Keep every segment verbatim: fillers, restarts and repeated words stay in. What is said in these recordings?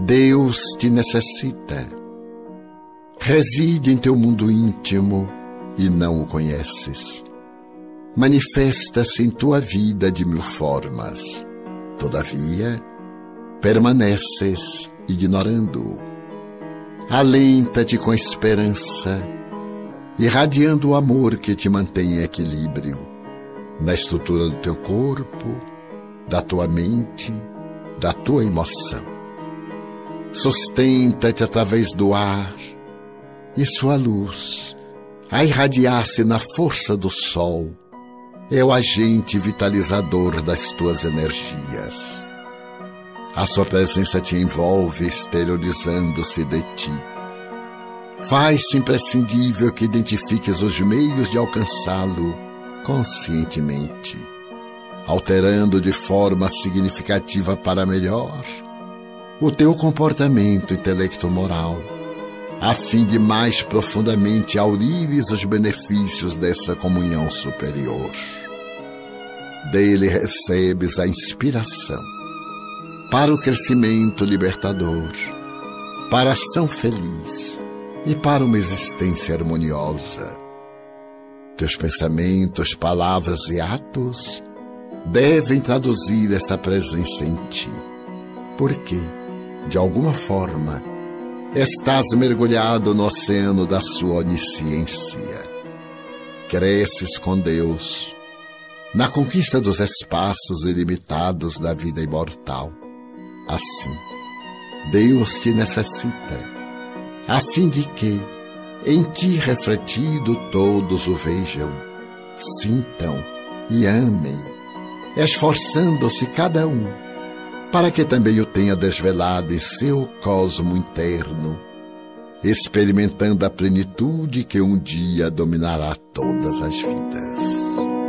Deus te necessita. Reside em teu mundo íntimo e não o conheces. Manifesta-se em tua vida de mil formas. Todavia, permaneces ignorando-o. Alenta-te com esperança, irradiando o amor que te mantém em equilíbrio, na estrutura do teu corpo, da tua mente, da tua emoção. Sustenta-te através do ar e sua luz, a irradiar-se na força do sol, é o agente vitalizador das tuas energias. A sua presença te envolve, exteriorizando-se de ti. Faz-se imprescindível que identifiques os meios de alcançá-lo conscientemente, alterando de forma significativa para melhor o teu comportamento intelecto-moral, a fim de mais profundamente aurires os benefícios dessa comunhão superior. Dele recebes a inspiração para o crescimento libertador, para a ação feliz e para uma existência harmoniosa. Teus pensamentos, palavras e atos devem traduzir essa presença em ti, porque, de alguma forma, estás mergulhado no oceano da sua onisciência. Cresces com Deus na conquista dos espaços ilimitados da vida imortal. Assim, Deus te necessita, a fim de que, em ti refletido, todos o vejam, sintam e amem, esforçando-se cada um, para que também o tenha desvelado em seu cosmo interno, experimentando a plenitude que um dia dominará todas as vidas.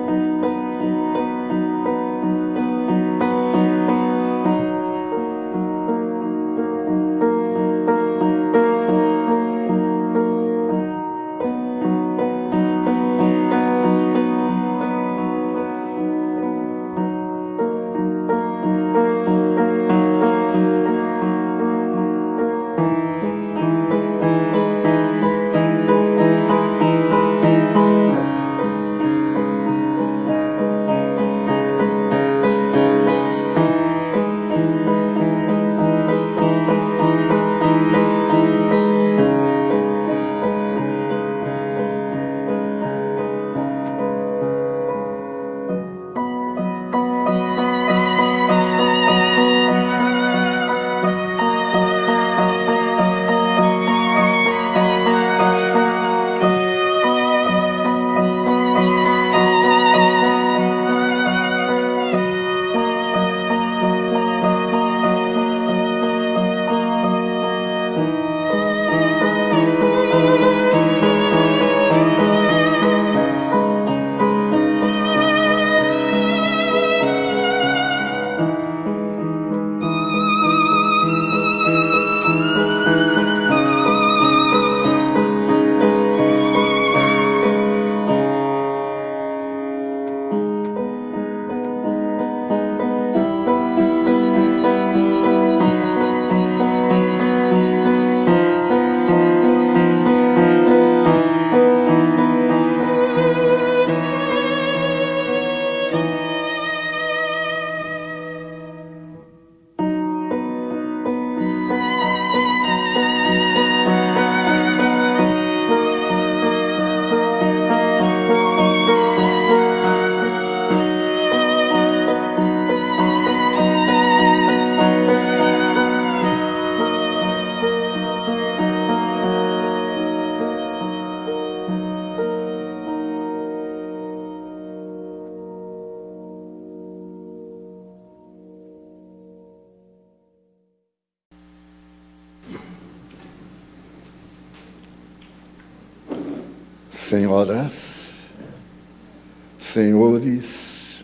Senhoras, senhores,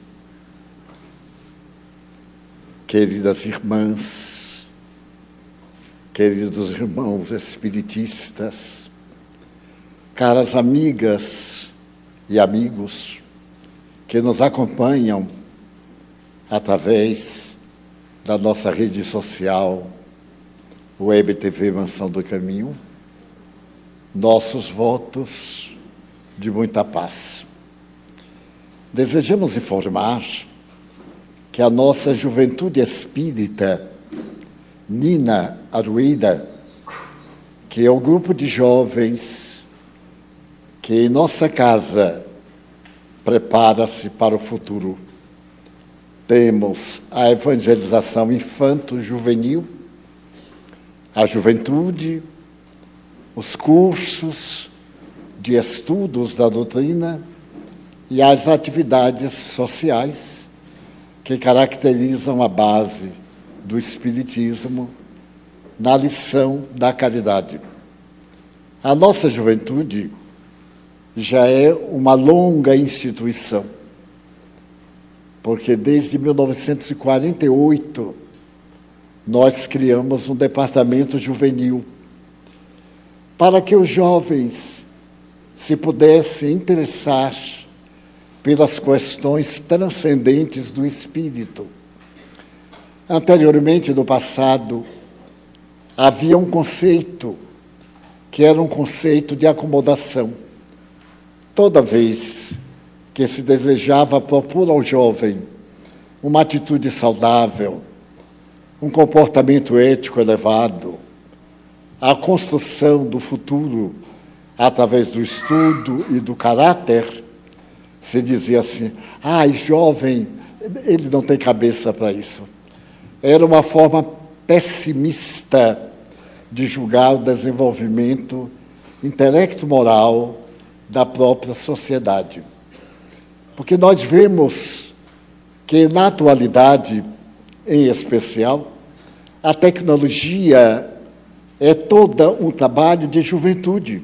queridas irmãs, queridos irmãos espiritistas, caras amigas e amigos que nos acompanham através da nossa rede social, Web T V Mansão do Caminho, nossos votos de muita paz. Desejamos informar que a nossa juventude espírita, Nina Aruída, que é o grupo de jovens que em nossa casa prepara-se para o futuro. Temos a evangelização infanto-juvenil, a juventude, os cursos de estudos da doutrina e as atividades sociais que caracterizam a base do Espiritismo na lição da caridade. A nossa juventude já é uma longa instituição, porque desde mil novecentos e quarenta e oito nós criamos um departamento juvenil para que os jovens se pudessem interessar pelas questões transcendentes do espírito. Anteriormente, no passado, havia um conceito que era um conceito de acomodação. Toda vez que se desejava propor ao jovem uma atitude saudável, um comportamento ético elevado, a construção do futuro através do estudo e do caráter, se dizia assim: ai, jovem, ele não tem cabeça para isso. Era uma forma pessimista de julgar o desenvolvimento intelecto-moral da própria sociedade. Porque nós vemos que, na atualidade, em especial, a tecnologia é todo um trabalho de juventude,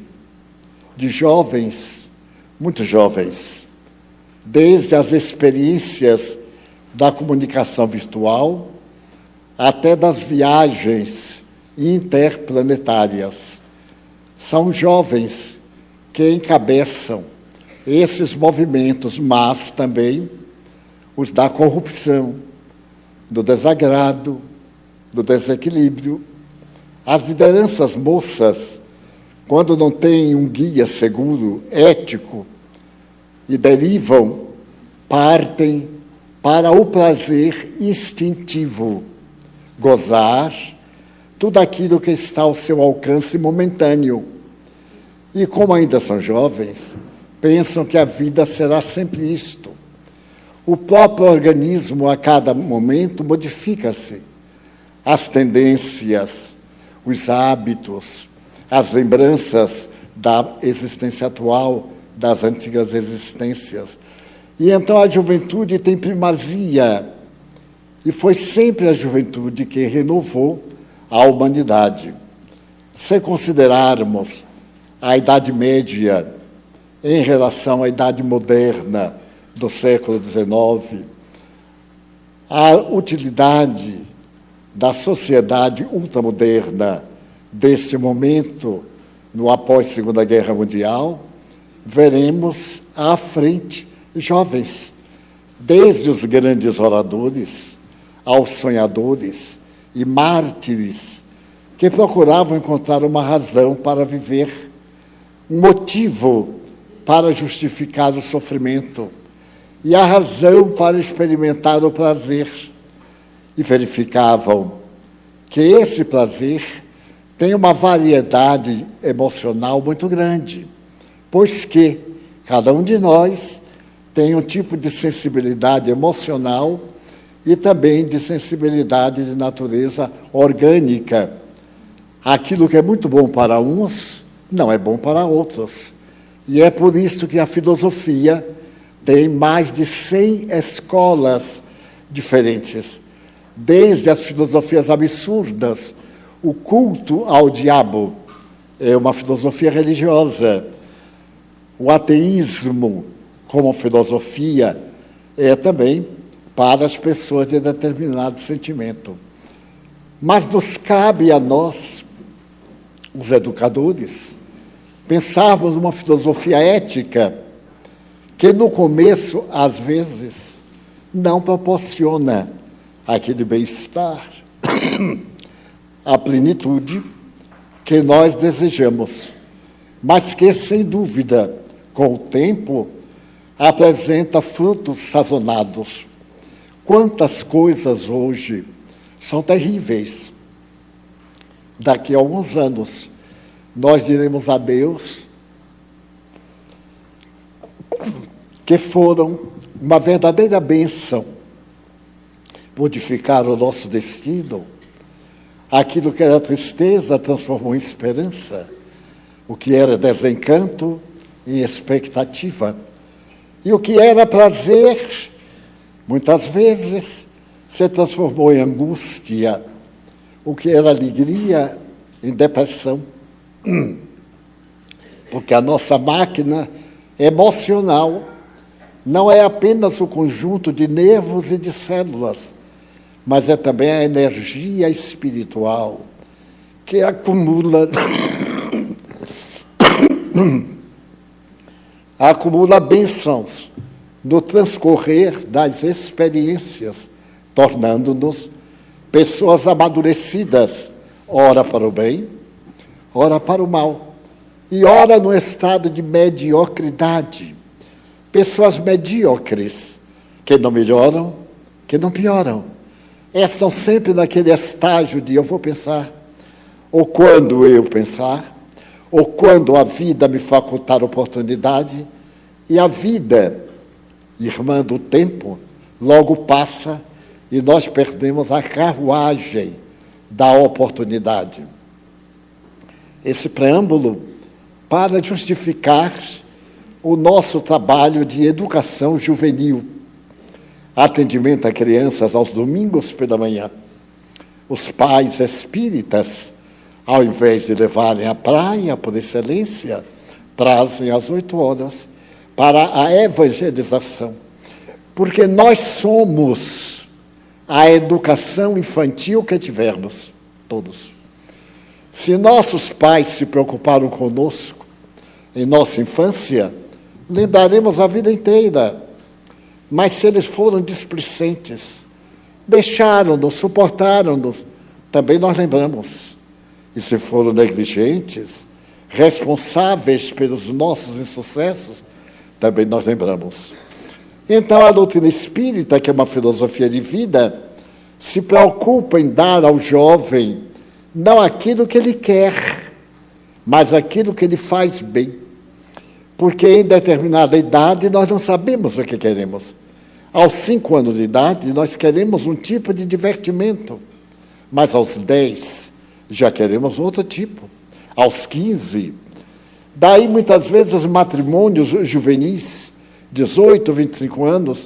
de jovens, muito jovens, desde as experiências da comunicação virtual até das viagens interplanetárias. São jovens que encabeçam esses movimentos, mas também os da corrupção, do desagrado, do desequilíbrio. As lideranças moças, quando não têm um guia seguro, ético, e derivam, partem para o prazer instintivo, gozar tudo aquilo que está ao seu alcance momentâneo. E como ainda são jovens, pensam que a vida será sempre isto. O próprio organismo, a cada momento, modifica-se. As tendências, os hábitos, as lembranças da existência atual, das antigas existências. E então a juventude tem primazia. E foi sempre a juventude que renovou a humanidade. Se considerarmos a Idade Média em relação à Idade Moderna do século dezenove, a utilidade da sociedade ultramoderna deste momento, no após-Segunda Guerra Mundial, veremos à frente jovens, desde os grandes oradores aos sonhadores e mártires, que procuravam encontrar uma razão para viver, um motivo para justificar o sofrimento e a razão para experimentar o prazer. E verificavam que esse prazer tem uma variedade emocional muito grande, pois que cada um de nós tem um tipo de sensibilidade emocional e também de sensibilidade de natureza orgânica. Aquilo que é muito bom para uns, não é bom para outros. E é por isso que a filosofia tem mais de cem escolas diferentes, desde as filosofias absurdas. O culto ao diabo é uma filosofia religiosa. O ateísmo, como filosofia, é também para as pessoas de determinado sentimento. Mas nos cabe a nós, os educadores, pensarmos numa filosofia ética que, no começo, às vezes, não proporciona aquele bem-estar. a plenitude que nós desejamos, mas que, sem dúvida, com o tempo, apresenta frutos sazonados. Quantas coisas hoje são terríveis. Daqui a alguns anos, nós diremos a Deus que foram uma verdadeira bênção, modificaram o nosso destino. Aquilo que era tristeza transformou em esperança, o que era desencanto em expectativa, e o que era prazer, muitas vezes, se transformou em angústia, o que era alegria em depressão. Porque a nossa máquina emocional não é apenas o conjunto de nervos e de células, mas é também a energia espiritual que acumula acumula bênçãos no transcorrer das experiências, tornando-nos pessoas amadurecidas, ora para o bem, ora para o mal, e ora no estado de mediocridade. Pessoas medíocres, que não melhoram, que não pioram. Estão sempre naquele estágio de eu vou pensar, ou quando eu pensar, ou quando a vida me facultar oportunidade, e a vida, irmã do tempo, logo passa e nós perdemos a carruagem da oportunidade. Esse preâmbulo para justificar o nosso trabalho de educação juvenil, atendimento a crianças aos domingos pela manhã. Os pais espíritas, ao invés de levarem à praia por excelência, trazem às oito horas para a evangelização, porque nós somos a educação infantil que tivermos, todos. Se nossos pais se preocuparam conosco em nossa infância, lembraremos a vida inteira. Mas se eles foram displicentes, deixaram-nos, suportaram-nos, também nós lembramos. E se foram negligentes, responsáveis pelos nossos insucessos, também nós lembramos. Então, a doutrina espírita, que é uma filosofia de vida, se preocupa em dar ao jovem não aquilo que ele quer, mas aquilo que ele faz bem. Porque em determinada idade nós não sabemos o que queremos. Aos cinco anos de idade nós queremos um tipo de divertimento, mas aos dez já queremos outro tipo. Aos quinze, daí muitas vezes os matrimônios juvenis, dezoito, vinte e cinco anos,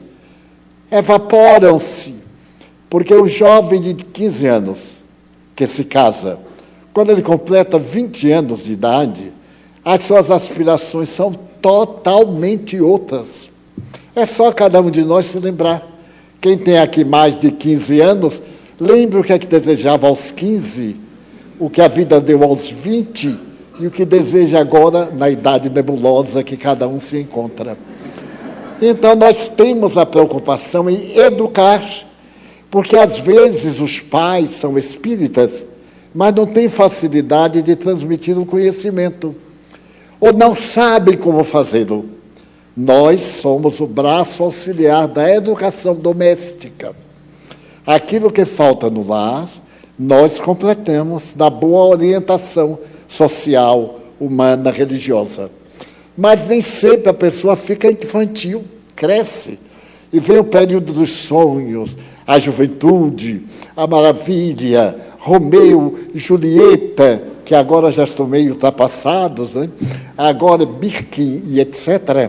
evaporam-se, porque o jovem de quinze anos que se casa, quando ele completa vinte anos de idade, as suas aspirações são totalmente outras. É só cada um de nós se lembrar. Quem tem aqui mais de quinze anos, lembre o que é que desejava aos quinze, o que a vida deu aos vinte e o que deseja agora na idade nebulosa que cada um se encontra. Então, nós temos a preocupação em educar, porque às vezes os pais são espíritas, mas não têm facilidade de transmitir o conhecimento, ou não sabem como fazê-lo. Nós somos o braço auxiliar da educação doméstica. Aquilo que falta no lar, nós completamos na boa orientação social, humana, religiosa. Mas nem sempre a pessoa fica infantil, cresce, e vem o período dos sonhos, a juventude, a maravilha, Romeu e Julieta, que agora já estão meio ultrapassados, né? Agora Birkin e etcétera.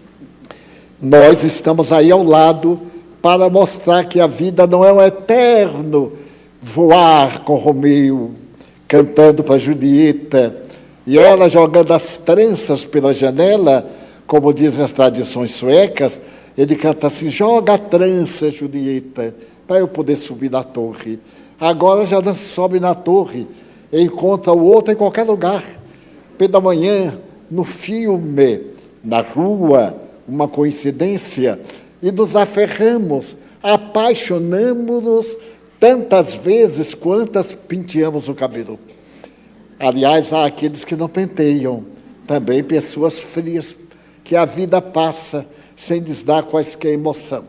Nós estamos aí ao lado para mostrar que a vida não é um eterno voar com Romeu, cantando para Julieta, e ela jogando as tranças pela janela, como dizem as tradições suecas, ele canta assim, joga a trança, Julieta, para eu poder subir na torre. Agora já não sobe na torre, encontra o outro em qualquer lugar. Pela manhã, no filme, na rua, uma coincidência, e nos aferramos, apaixonamos-nos tantas vezes quantas penteamos o cabelo. Aliás, há aqueles que não penteiam, também pessoas frias, que a vida passa sem lhes dar quaisquer emoção.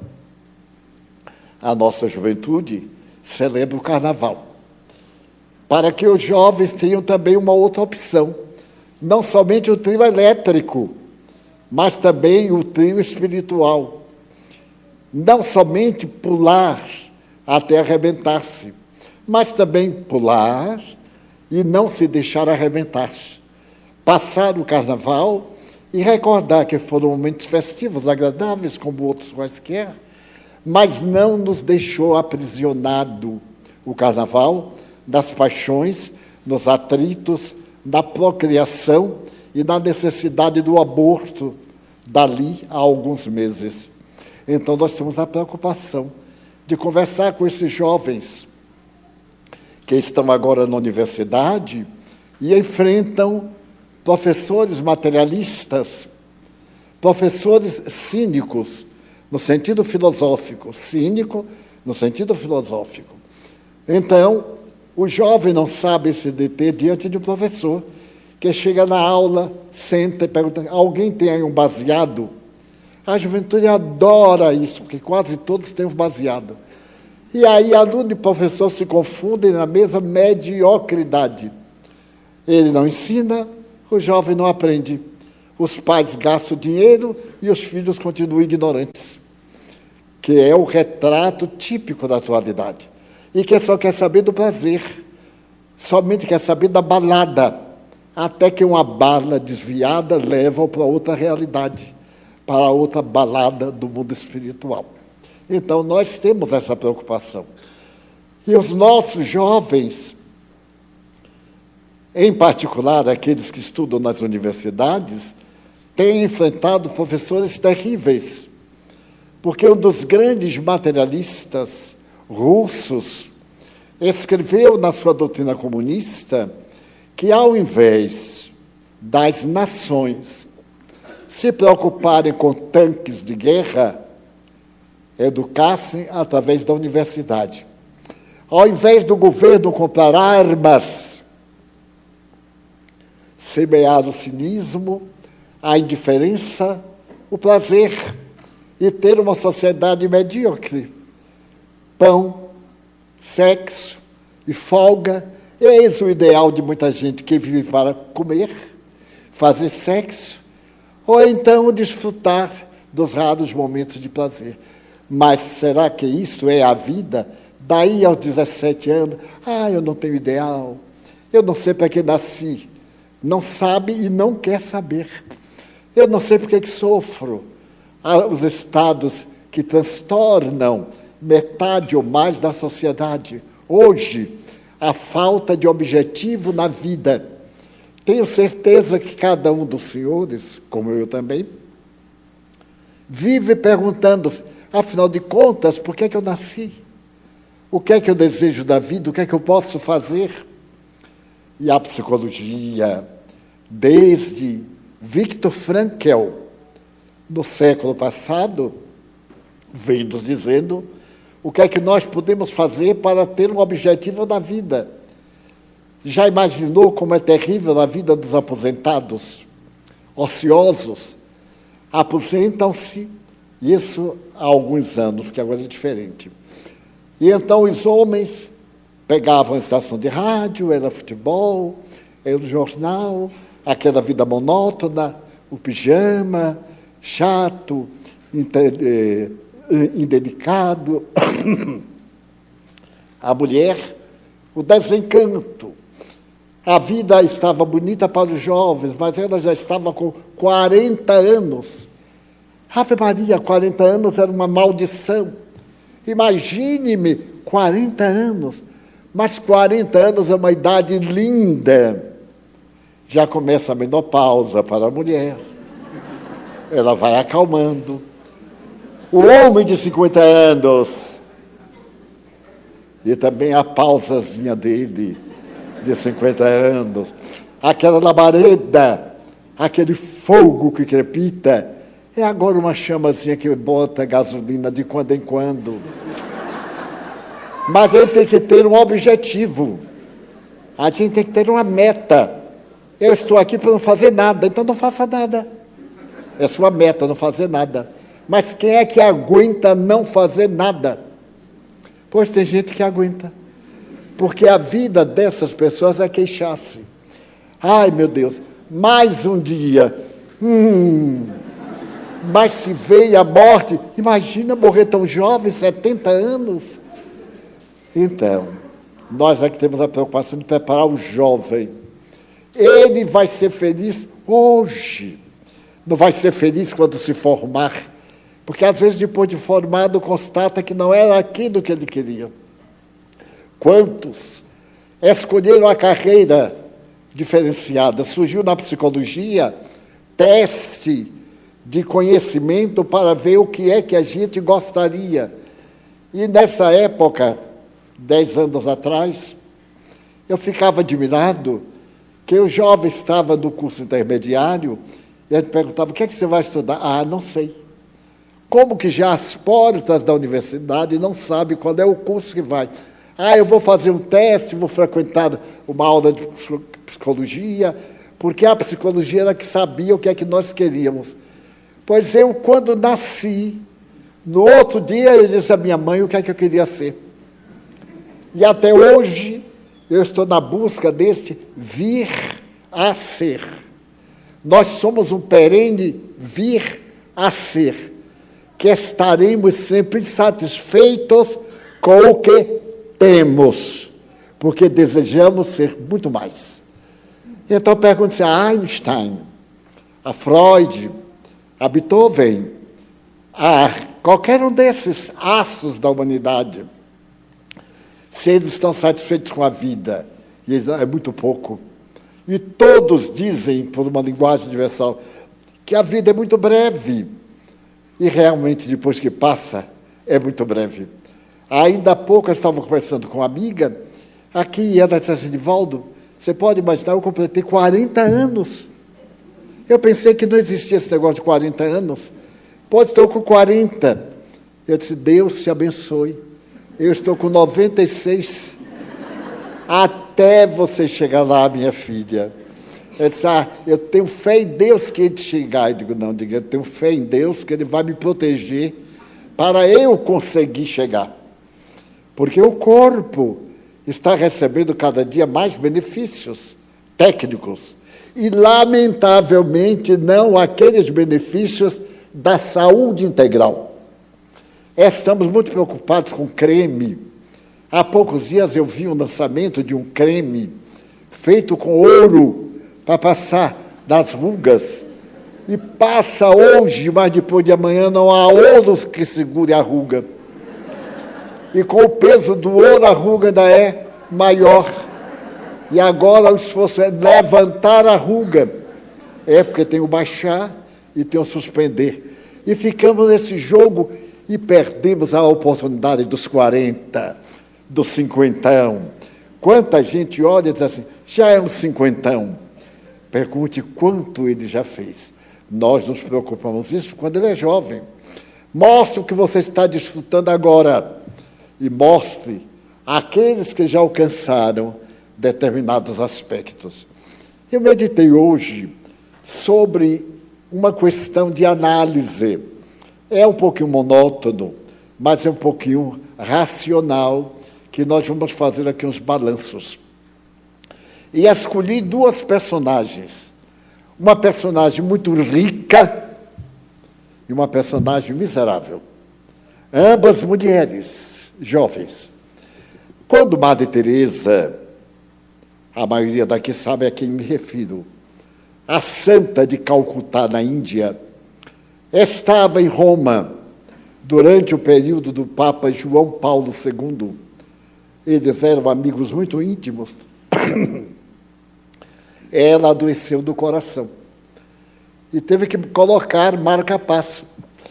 A nossa juventude celebra o carnaval, para que os jovens tenham também uma outra opção, não somente o trio elétrico, mas também o trio espiritual. Não somente pular até arrebentar-se, mas também pular e não se deixar arrebentar. Passar o carnaval e recordar que foram momentos festivos, agradáveis, como outros quaisquer, mas não nos deixou aprisionado o carnaval das paixões, nos atritos, na procriação e na necessidade do aborto dali a alguns meses. Então, nós temos a preocupação de conversar com esses jovens que estão agora na universidade e enfrentam professores materialistas, professores cínicos, no sentido filosófico, cínico no sentido filosófico. Então, o jovem não sabe se deter diante de um professor que chega na aula, senta e pergunta: alguém tem aí um baseado? A juventude adora isso, porque quase todos têm um baseado. E aí, aluno e professor se confundem na mesma mediocridade. Ele não ensina, o jovem não aprende. Os pais gastam dinheiro e os filhos continuam ignorantes, que é o retrato típico da atualidade. E que só quer saber do prazer, somente quer saber da balada, até que uma bala desviada leva-o para outra realidade, para outra balada do mundo espiritual. Então, nós temos essa preocupação. E os nossos jovens, em particular aqueles que estudam nas universidades, têm enfrentado professores terríveis, porque um dos grandes materialistas russos escreveu na sua doutrina comunista que, ao invés das nações se preocuparem com tanques de guerra, educassem através da universidade. Ao invés do governo comprar armas, semear o cinismo, a indiferença, o prazer, e ter uma sociedade medíocre. Pão, sexo e folga, eis o ideal de muita gente que vive para comer, fazer sexo, ou então desfrutar dos raros momentos de prazer. Mas será que isto é a vida? Daí aos dezessete anos, ah, eu não tenho ideal, eu não sei para que nasci. Não sabe e não quer saber. Eu não sei por que sofro. Há os estados que transtornam metade ou mais da sociedade. Hoje, a falta de objetivo na vida. Tenho certeza que cada um dos senhores, como eu também, vive perguntando-se: afinal de contas, por que é que eu nasci? O que é que eu desejo da vida? O que é que eu posso fazer? E a psicologia, desde Viktor Frankl, no século passado, vem nos dizendo o que é que nós podemos fazer para ter um objetivo na vida. Já imaginou como é terrível a vida dos aposentados, ociosos? Aposentam-se, isso há alguns anos, porque agora é diferente. E então os homens pegavam a estação de rádio, era futebol, era o jornal, aquela vida monótona, o pijama, chato, indelicado. A mulher, o desencanto. A vida estava bonita para os jovens, mas ela já estava com quarenta anos. Ave Maria, quarenta anos era uma maldição. Imagine-me, quarenta anos. Mas quarenta anos é uma idade linda. Já começa a menopausa para a mulher. Ela vai acalmando. O homem de cinquenta anos. E também a pausazinha dele, de cinquenta anos. Aquela labareda, aquele fogo que crepita. É agora uma chamazinha que bota gasolina de quando em quando. Mas ele tem que ter um objetivo. A gente tem que ter uma meta. Eu estou aqui para não fazer nada, então não faça nada. É sua meta, não fazer nada. Mas quem é que aguenta não fazer nada? Pois tem gente que aguenta. Porque a vida dessas pessoas é queixar-se. Ai, meu Deus, mais um dia. Hum, mas se veio a morte, imagina morrer tão jovem, setenta anos. Então, nós aqui temos a preocupação de preparar o jovem. Ele vai ser feliz hoje. Não vai ser feliz quando se formar. Porque, às vezes, depois de formado, constata que não era aquilo que ele queria. Quantos escolheram a carreira diferenciada? Surgiu na psicologia teste de conhecimento para ver o que é que a gente gostaria. E, nessa época, dez anos atrás, eu ficava admirado que o jovem estava no curso intermediário e ele perguntava, o que é que você vai estudar? Ah, não sei. Como que já às portas da universidade não sabe qual é o curso que vai? Ah, eu vou fazer um teste, vou frequentar uma aula de psicologia, porque a psicologia era que sabia o que é que nós queríamos. Pois eu, quando nasci, no outro dia eu disse à minha mãe o que é que eu queria ser. E até hoje eu estou na busca deste vir a ser. Nós somos um perene vir a ser, que estaremos sempre satisfeitos com o que temos, porque desejamos ser muito mais. Então pergunte-se a Einstein, a Freud, a Beethoven, a qualquer um desses astros da humanidade, se eles estão satisfeitos com a vida, e é muito pouco. E todos dizem, por uma linguagem universal, que a vida é muito breve. E realmente, depois que passa, é muito breve. Ainda há pouco eu estava conversando com uma amiga, aqui, e ela disse assim, Divaldo, você pode imaginar, eu completei quarenta anos. Eu pensei que não existia esse negócio de quarenta anos. Pode estar com quarenta. Eu disse, Deus te abençoe. Eu estou com noventa e seis. Até você chegar lá, minha filha. Eu disse, ah, eu tenho fé em Deus que ele chegar. Eu digo, não, diga, eu tenho fé em Deus que ele vai me proteger para eu conseguir chegar. Porque o corpo está recebendo cada dia mais benefícios técnicos. E, lamentavelmente, não aqueles benefícios da saúde integral. Estamos muito preocupados com creme. Há poucos dias eu vi o lançamento de um creme feito com ouro para passar das rugas. E passa hoje, mas depois de amanhã não há ouro que segure a ruga. E com o peso do ouro, a ruga ainda é maior. E agora o esforço é levantar a ruga. É porque tem o baixar e tem o suspender. E ficamos nesse jogo e perdemos a oportunidade dos quarenta, dos cinquentão. Quanta gente olha e diz assim, já é um cinquentão. Pergunte quanto ele já fez. Nós nos preocupamos isso quando ele é jovem. Mostre o que você está desfrutando agora. E mostre àqueles que já alcançaram determinados aspectos. Eu meditei hoje sobre uma questão de análise. É um pouquinho monótono, mas é um pouquinho racional, que nós vamos fazer aqui uns balanços. E escolhi duas personagens. Uma personagem muito rica e uma personagem miserável. Ambas mulheres, jovens. Quando Madre Teresa, a maioria daqui sabe a quem me refiro, a santa de Calcutá, na Índia, estava em Roma durante o período do Papa João Paulo segundo. Eles eram amigos muito íntimos. Ela adoeceu do coração e teve que colocar marca-passo.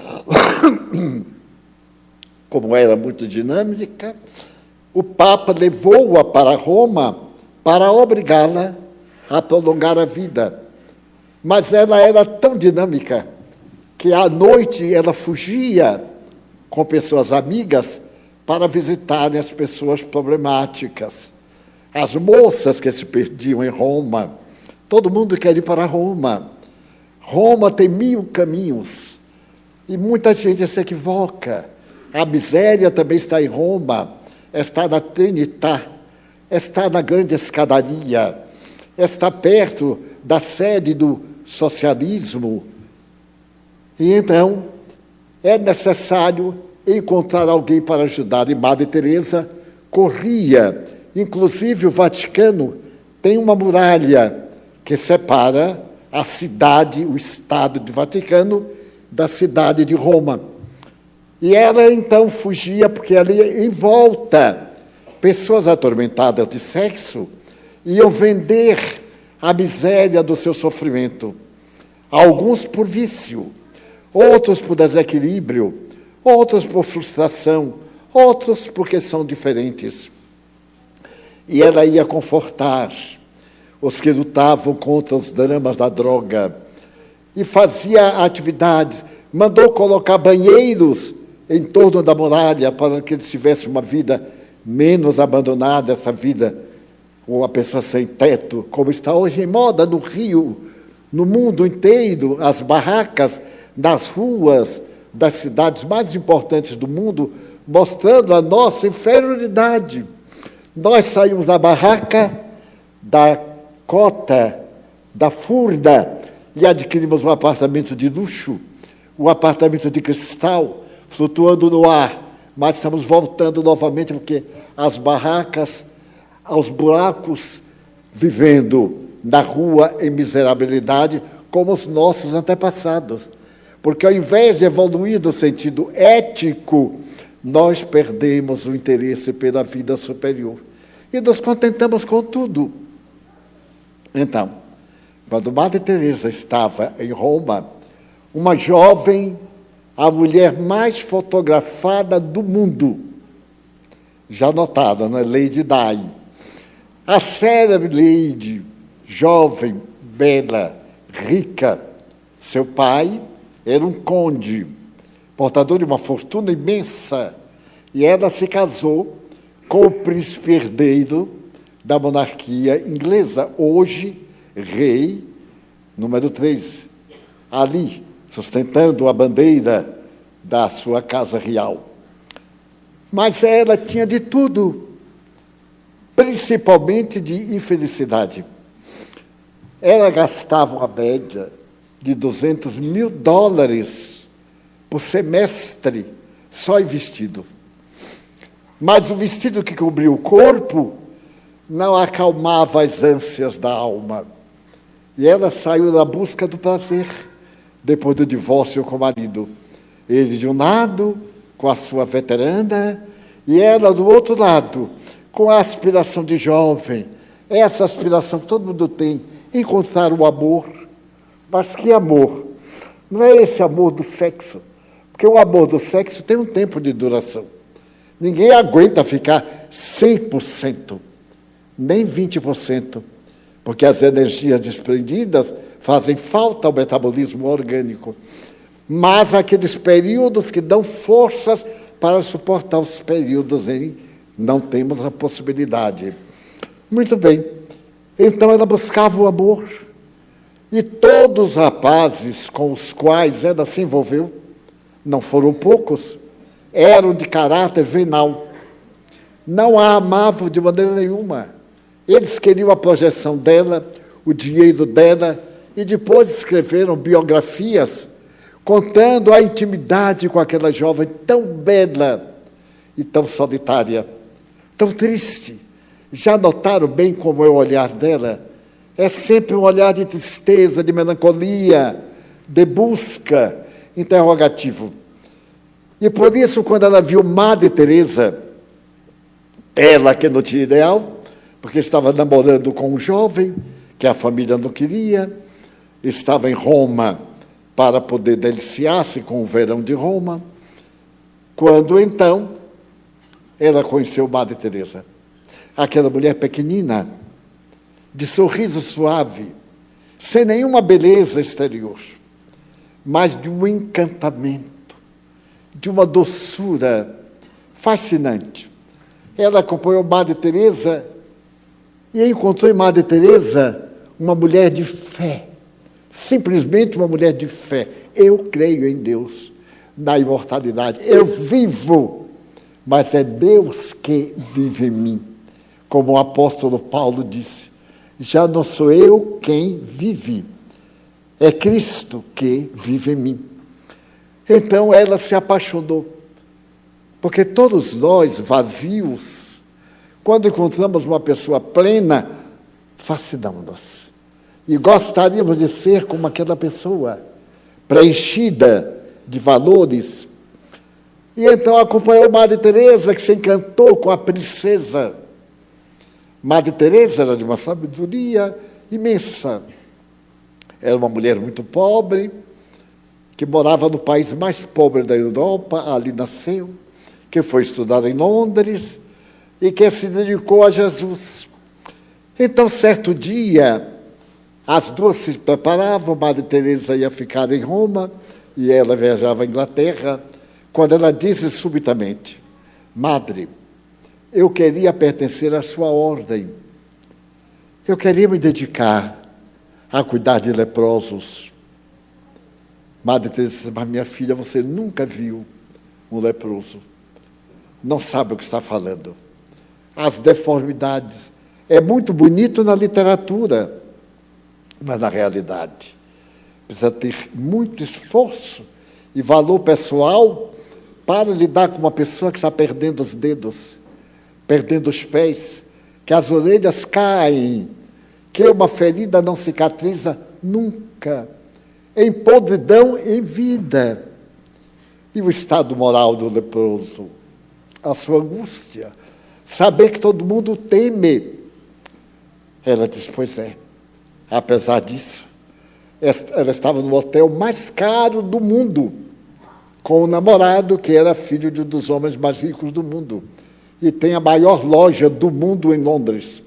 Como era muito dinâmica, o Papa levou-a para Roma para obrigá-la a prolongar a vida. Mas ela era tão dinâmica que à noite ela fugia com pessoas amigas para visitarem as pessoas problemáticas, as moças que se perdiam em Roma. Todo mundo quer ir para Roma. Roma tem mil caminhos e muita gente se equivoca. A miséria também está em Roma, está na Trinità, está na grande escadaria, está perto da sede do socialismo. E então é necessário encontrar alguém para ajudar. E Madre Teresa corria. Inclusive o Vaticano tem uma muralha que separa a cidade, o Estado do Vaticano, da cidade de Roma. E ela então fugia, porque ali em volta, pessoas atormentadas de sexo iam vender a miséria do seu sofrimento. Alguns por vício, outros por desequilíbrio, outros por frustração, outros porque são diferentes. E ela ia confortar os que lutavam contra os dramas da droga e fazia atividades, mandou colocar banheiros em torno da muralha para que eles tivessem uma vida menos abandonada, essa vida, uma pessoa sem teto, como está hoje em moda no Rio, no mundo inteiro, as barracas nas ruas das cidades mais importantes do mundo, mostrando a nossa inferioridade. Nós saímos da barraca, da cota, da furda, e adquirimos um apartamento de luxo, um apartamento de cristal, flutuando no ar, mas estamos voltando novamente, porque as barracas, aos buracos, vivendo na rua em miserabilidade, como os nossos antepassados. Porque ao invés de evoluir no sentido ético, nós perdemos o interesse pela vida superior. E nos contentamos com tudo. Então, quando Madre Teresa estava em Roma, uma jovem, a mulher mais fotografada do mundo, já notada, né? Lady Di. A célebre Lady, jovem, bela, rica. Seu pai era um conde, portador de uma fortuna imensa, e ela se casou com o príncipe herdeiro da monarquia inglesa, hoje rei número três, ali, sustentando a bandeira da sua casa real. Mas ela tinha de tudo, principalmente de infelicidade. Ela gastava uma média de duzentos mil dólares por semestre só em vestido. Mas o vestido que cobria o corpo não acalmava as ânsias da alma. E ela saiu na busca do prazer, depois do divórcio com o marido. Ele de um lado, com a sua veterana, e ela do outro lado, com a aspiração de jovem. Essa aspiração que todo mundo tem, encontrar o amor. Mas que amor? Não é esse amor do sexo, porque o amor do sexo tem um tempo de duração. Ninguém aguenta ficar cem por cento, nem vinte por cento, porque as energias desprendidas fazem falta ao metabolismo orgânico. Mas aqueles períodos que dão forças para suportar os períodos em que não temos a possibilidade. Muito bem. Então ela buscava o amor. E todos os rapazes com os quais ela se envolveu, não foram poucos, eram de caráter venal. Não a amavam de maneira nenhuma. Eles queriam a projeção dela, o dinheiro dela, e depois escreveram biografias contando a intimidade com aquela jovem tão bela e tão solitária, tão triste. Já notaram bem como é o olhar dela? É sempre um olhar de tristeza, de melancolia, de busca, interrogativo. E por isso, quando ela viu Madre Teresa, ela que não tinha ideal, porque estava namorando com um jovem, que a família não queria, estava em Roma para poder deliciar-se com o verão de Roma, quando então ela conheceu Madre Teresa, aquela mulher pequenina, de sorriso suave, sem nenhuma beleza exterior, mas de um encantamento, de uma doçura fascinante. Ela acompanhou Madre Teresa e encontrou em Madre Teresa uma mulher de fé, simplesmente uma mulher de fé. Eu creio em Deus, na imortalidade. Eu vivo, mas é Deus que vive em mim. Como o apóstolo Paulo disse, já não sou eu quem vive, é Cristo que vive em mim. Então ela se apaixonou, porque todos nós, vazios, quando encontramos uma pessoa plena, fascinamos-nos. E gostaríamos de ser como aquela pessoa, preenchida de valores. E então acompanhou Madre Teresa, que se encantou com a princesa. Madre Teresa era de uma sabedoria imensa. Era uma mulher muito pobre, que morava no país mais pobre da Europa, ali nasceu, que foi estudar em Londres e que se dedicou a Jesus. Então, certo dia, as duas se preparavam, Madre Teresa ia ficar em Roma e ela viajava à Inglaterra, quando ela disse subitamente: Madre, eu queria pertencer à sua ordem. Eu queria me dedicar a cuidar de leprosos. Madre Teresa disse: mas minha filha, você nunca viu um leproso. Não sabe o que está falando. As deformidades. É muito bonito na literatura, mas na realidade precisa ter muito esforço e valor pessoal para lidar com uma pessoa que está perdendo os dedos, perdendo os pés, que as orelhas caem, que uma ferida não cicatriza nunca, em podridão, em vida. E o estado moral do leproso, a sua angústia, saber que todo mundo teme. Ela diz: pois é, apesar disso, ela estava no hotel mais caro do mundo, com um namorado que era filho de um dos homens mais ricos do mundo, e tem a maior loja do mundo em Londres.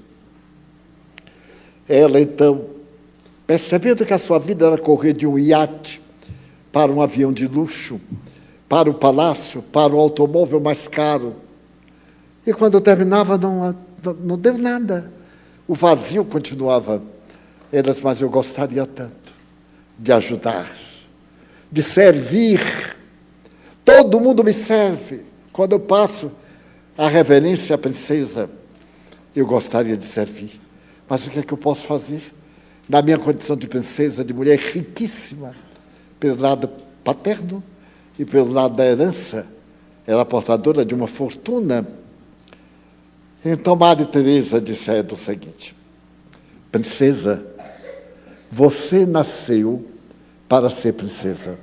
Ela, então, percebendo que a sua vida era correr de um iate para um avião de luxo, para o palácio, para o automóvel mais caro, e quando terminava não, não deu nada, o vazio continuava. Ela disse: mas eu gostaria tanto de ajudar, de servir. Todo mundo me serve. Quando eu passo a reverência à princesa, eu gostaria de servir. Mas o que é que eu posso fazer? Na minha condição de princesa, de mulher riquíssima, pelo lado paterno e pelo lado da herança, era portadora de uma fortuna. Então, Madre Teresa disse a ela o seguinte: princesa, você nasceu para ser princesa.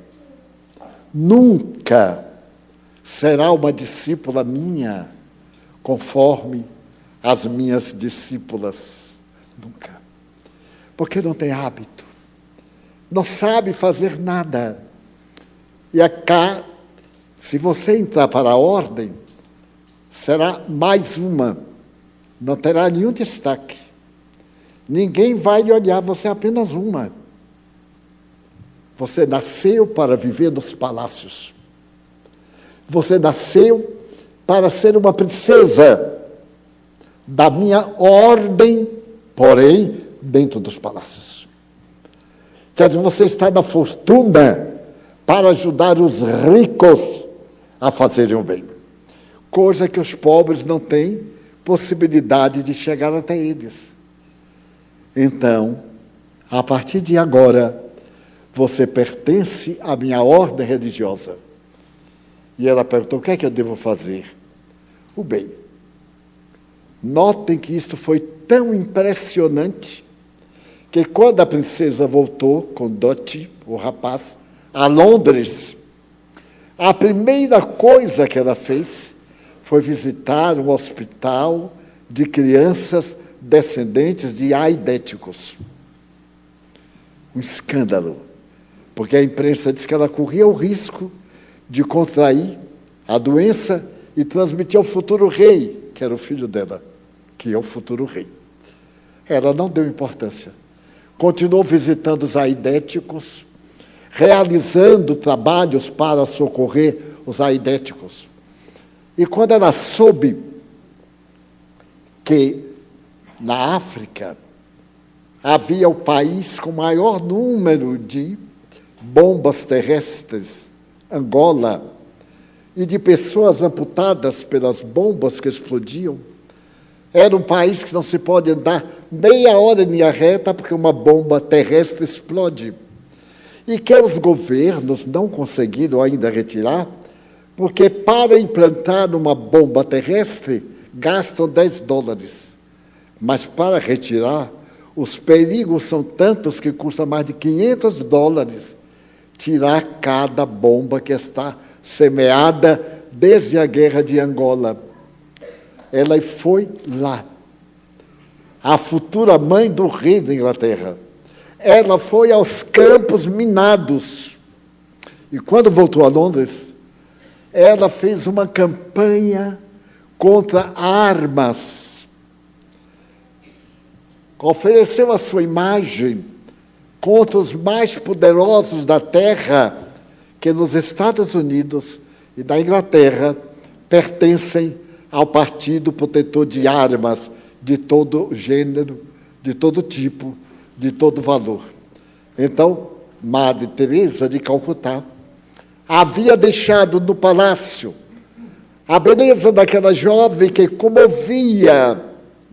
Nunca será uma discípula minha conforme as minhas discípulas. Nunca. Porque não tem hábito, não sabe fazer nada. E cá, se você entrar para a ordem, será mais uma, não terá nenhum destaque. Ninguém vai lhe olhar, você é apenas uma. Você nasceu para viver nos palácios. Você nasceu para ser uma princesa da minha ordem, porém, dentro dos palácios. Quer dizer, você está na fortuna para ajudar os ricos a fazerem o bem. Coisa que os pobres não têm possibilidade de chegar até eles. Então, a partir de agora, você pertence à minha ordem religiosa. E ela perguntou: o que é que eu devo fazer? O bem. Notem que isto foi tão impressionante que quando a princesa voltou com Dottie, o rapaz, a Londres, a primeira coisa que ela fez foi visitar um hospital de crianças descendentes de aidéticos. Um escândalo, porque a imprensa disse que ela corria o risco de contrair a doença e transmitir ao futuro rei, que era o filho dela, que é o futuro rei. Ela não deu importância. Continuou visitando os aidéticos, realizando trabalhos para socorrer os aidéticos. E quando ela soube que na África havia o país com maior número de bombas terrestres, Angola, e de pessoas amputadas pelas bombas que explodiam, era um país que não se pode andar meia hora em linha reta porque uma bomba terrestre explode. E que os governos não conseguiram ainda retirar, porque para implantar uma bomba terrestre gastam dez dólares. Mas para retirar, os perigos são tantos que custa mais de quinhentos dólares tirar cada bomba que está semeada desde a guerra de Angola. Ela foi lá, a futura mãe do rei da Inglaterra. Ela foi aos campos minados. E quando voltou a Londres, ela fez uma campanha contra armas. Ofereceu a sua imagem contra os mais poderosos da terra, que nos Estados Unidos e na Inglaterra pertencem ao partido protetor de armas de todo gênero, de todo tipo, de todo valor. Então, Madre Teresa de Calcutá havia deixado no palácio a beleza daquela jovem que comovia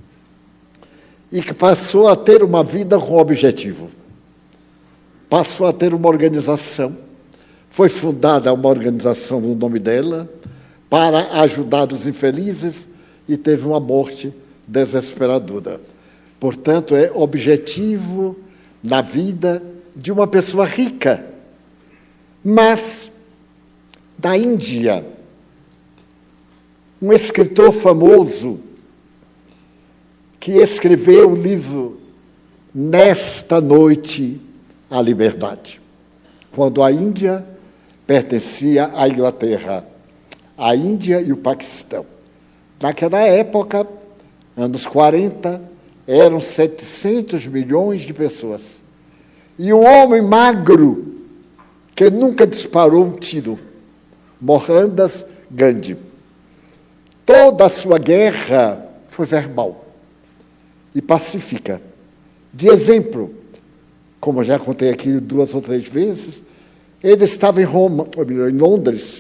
e que passou a ter uma vida com objetivo. Passou a ter uma organização. Foi fundada uma organização no nome dela para ajudar os infelizes e teve uma morte desesperadora. Portanto, é objetivo na vida de uma pessoa rica. Mas, da Índia, um escritor famoso que escreveu o livro Nesta Noite, a Liberdade, quando a Índia pertencia à Inglaterra, a Índia e o Paquistão. Naquela época, anos quarenta, eram setecentos milhões de pessoas. E um homem magro, que nunca disparou um tiro, Mohandas Gandhi. Toda a sua guerra foi verbal e pacífica. De exemplo, como já contei aqui duas ou três vezes, ele estava em Roma, em Londres,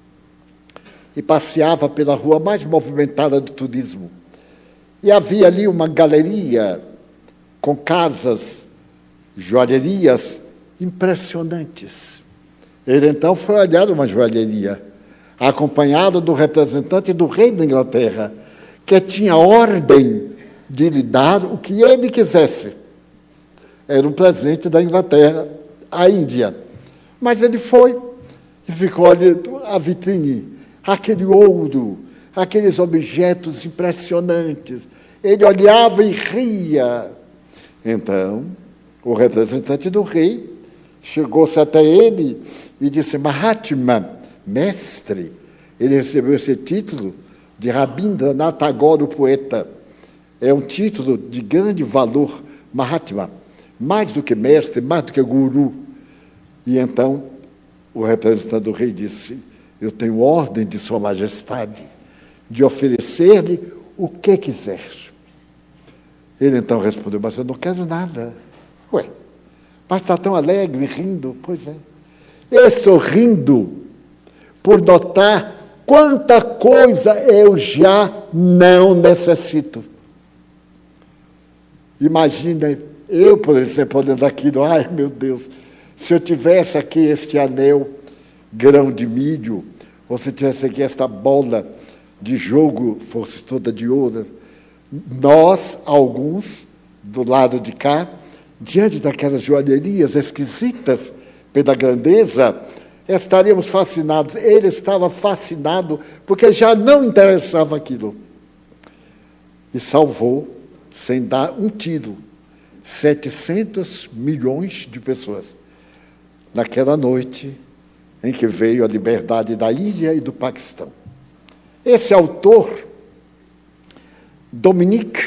e passeava pela rua mais movimentada do turismo. E havia ali uma galeria com casas, joalherias impressionantes. Ele então foi olhar uma joalheria, acompanhado do representante do rei da Inglaterra, que tinha ordem de lhe dar o que ele quisesse. Era um presente da Inglaterra à Índia. Mas ele foi e ficou olhando a vitrine, aquele ouro, aqueles objetos impressionantes. Ele olhava e ria. Então, o representante do rei chegou-se até ele e disse: Mahatma, mestre. Ele recebeu esse título de Rabindranath Tagore, o poeta. É um título de grande valor, Mahatma, mais do que mestre, mais do que guru. E então, o representante do rei disse: eu tenho ordem de Sua Majestade de oferecer-lhe o que quiser. Ele então respondeu: mas eu não quero nada. Ué, mas está tão alegre, rindo. Pois é. Eu estou rindo por notar quanta coisa eu já não necessito. Imagina, eu, por exemplo, olhando aquilo, ai meu Deus, se eu tivesse aqui este anel, grão de milho, ou se tivesse aqui esta bola de jogo, fosse toda de ouro, nós, alguns, do lado de cá, diante daquelas joalherias esquisitas pela grandeza, estaríamos fascinados. Ele estava fascinado porque já não interessava aquilo. E salvou, sem dar um tiro, setecentos milhões de pessoas. Naquela noite em que veio a liberdade da Índia e do Paquistão. Esse autor, Dominique,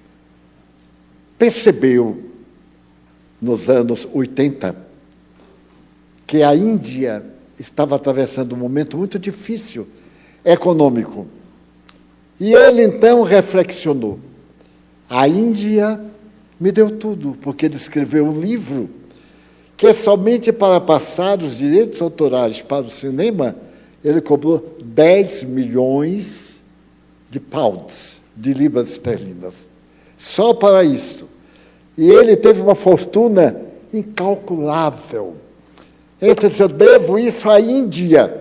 percebeu, nos anos oitenta, que a Índia estava atravessando um momento muito difícil. econômico. E ele então reflexionou. A Índia me deu tudo, porque ele escreveu um livro que é somente para passar os direitos autorais para o cinema, ele cobrou dez milhões de pounds, de libras esterlinas, só para isto. E ele teve uma fortuna incalculável. Então, eu devo isso à Índia.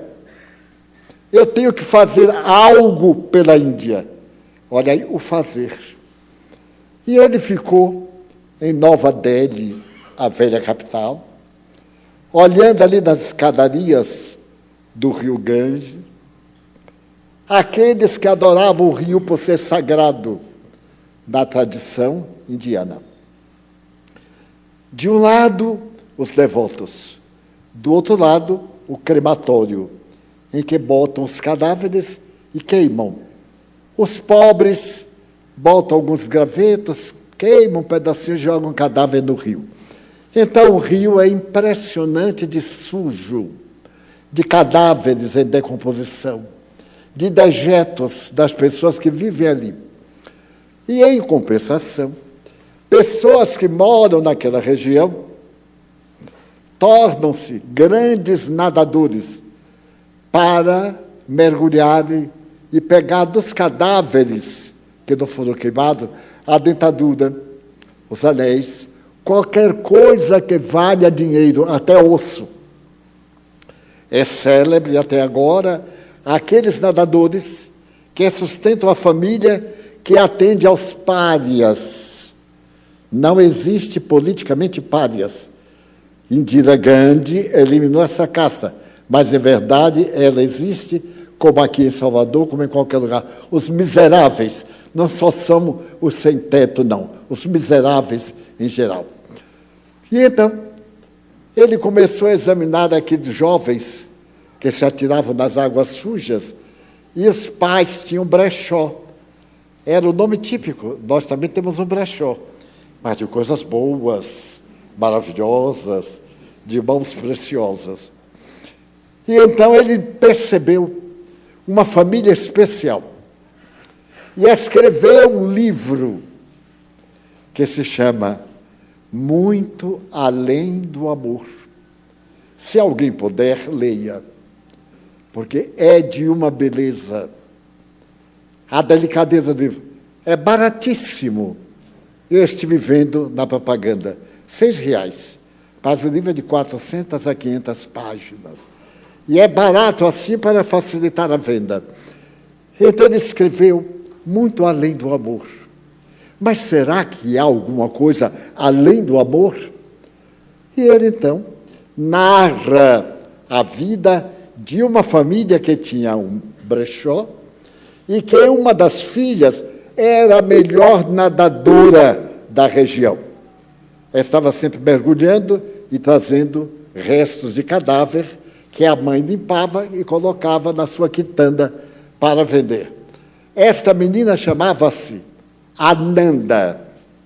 Eu tenho que fazer algo pela Índia. Olha aí o fazer. E ele ficou em Nova Delhi, a velha capital, olhando ali nas escadarias do rio Gange, aqueles que adoravam o rio por ser sagrado da tradição indiana. De um lado, os devotos. Do outro lado, o crematório, em que botam os cadáveres e queimam. Os pobres botam alguns gravetos, queimam um pedacinho e jogam um cadáver no rio. Então, o rio é impressionante de sujo, de cadáveres em decomposição, de dejetos das pessoas que vivem ali. E, em compensação, pessoas que moram naquela região tornam-se grandes nadadores para mergulharem e pegar dos cadáveres que não foram queimados a dentadura, os anéis, qualquer coisa que valha dinheiro, até osso. É célebre até agora aqueles nadadores que sustentam a família que atende aos párias. Não existe politicamente párias. Indira Gandhi eliminou essa casta, mas, em verdade, ela existe, como aqui em Salvador, como em qualquer lugar. Os miseráveis, não só são os sem-teto, não, os miseráveis em geral. E então, ele começou a examinar aqueles jovens que se atiravam nas águas sujas, e os pais tinham brechó. Era o nome típico, nós também temos um brechó, mas de coisas boas, maravilhosas, de mãos preciosas. E então ele percebeu uma família especial e escreveu um livro que se chama Muito Além do Amor. Se alguém puder, leia, porque é de uma beleza. A delicadeza do livro é baratíssimo. Eu estive vendo na propaganda, seis reais, mas o livro é de quatrocentas a quinhentas páginas. E é barato assim para facilitar a venda. Então ele escreveu Muito Além do Amor. Mas será que há alguma coisa além do amor? E ele, então, narra a vida de uma família que tinha um brechó e que uma das filhas era a melhor nadadora da região. Estava sempre mergulhando e trazendo restos de cadáver que a mãe limpava e colocava na sua quitanda para vender. Esta menina chamava-se Ananda.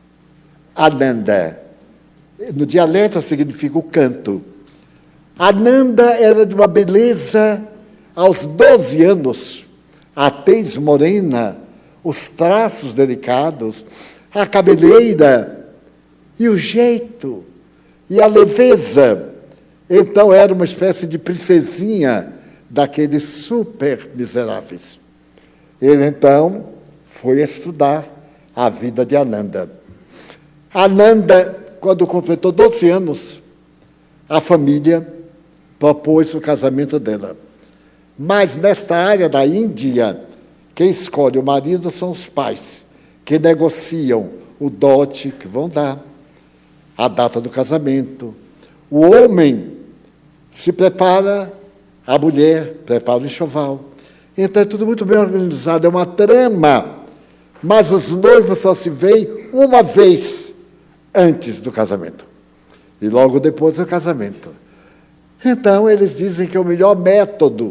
Ananda. No dialeto significa o canto. Ananda era de uma beleza aos doze anos, a tez morena, os traços delicados, a cabeleira e o jeito e a leveza. Então era uma espécie de princesinha daqueles super miseráveis. Ele então foi estudar a vida de Ananda. Ananda, quando completou doze anos, a família propôs o casamento dela. Mas nesta área da Índia, quem escolhe o marido são os pais, que negociam o dote que vão dar, a data do casamento. O homem se prepara, a mulher prepara o enxoval. Então é tudo muito bem organizado, é uma trama, mas os noivos só se veem uma vez antes do casamento e logo depois do casamento. Então eles dizem que é o melhor método.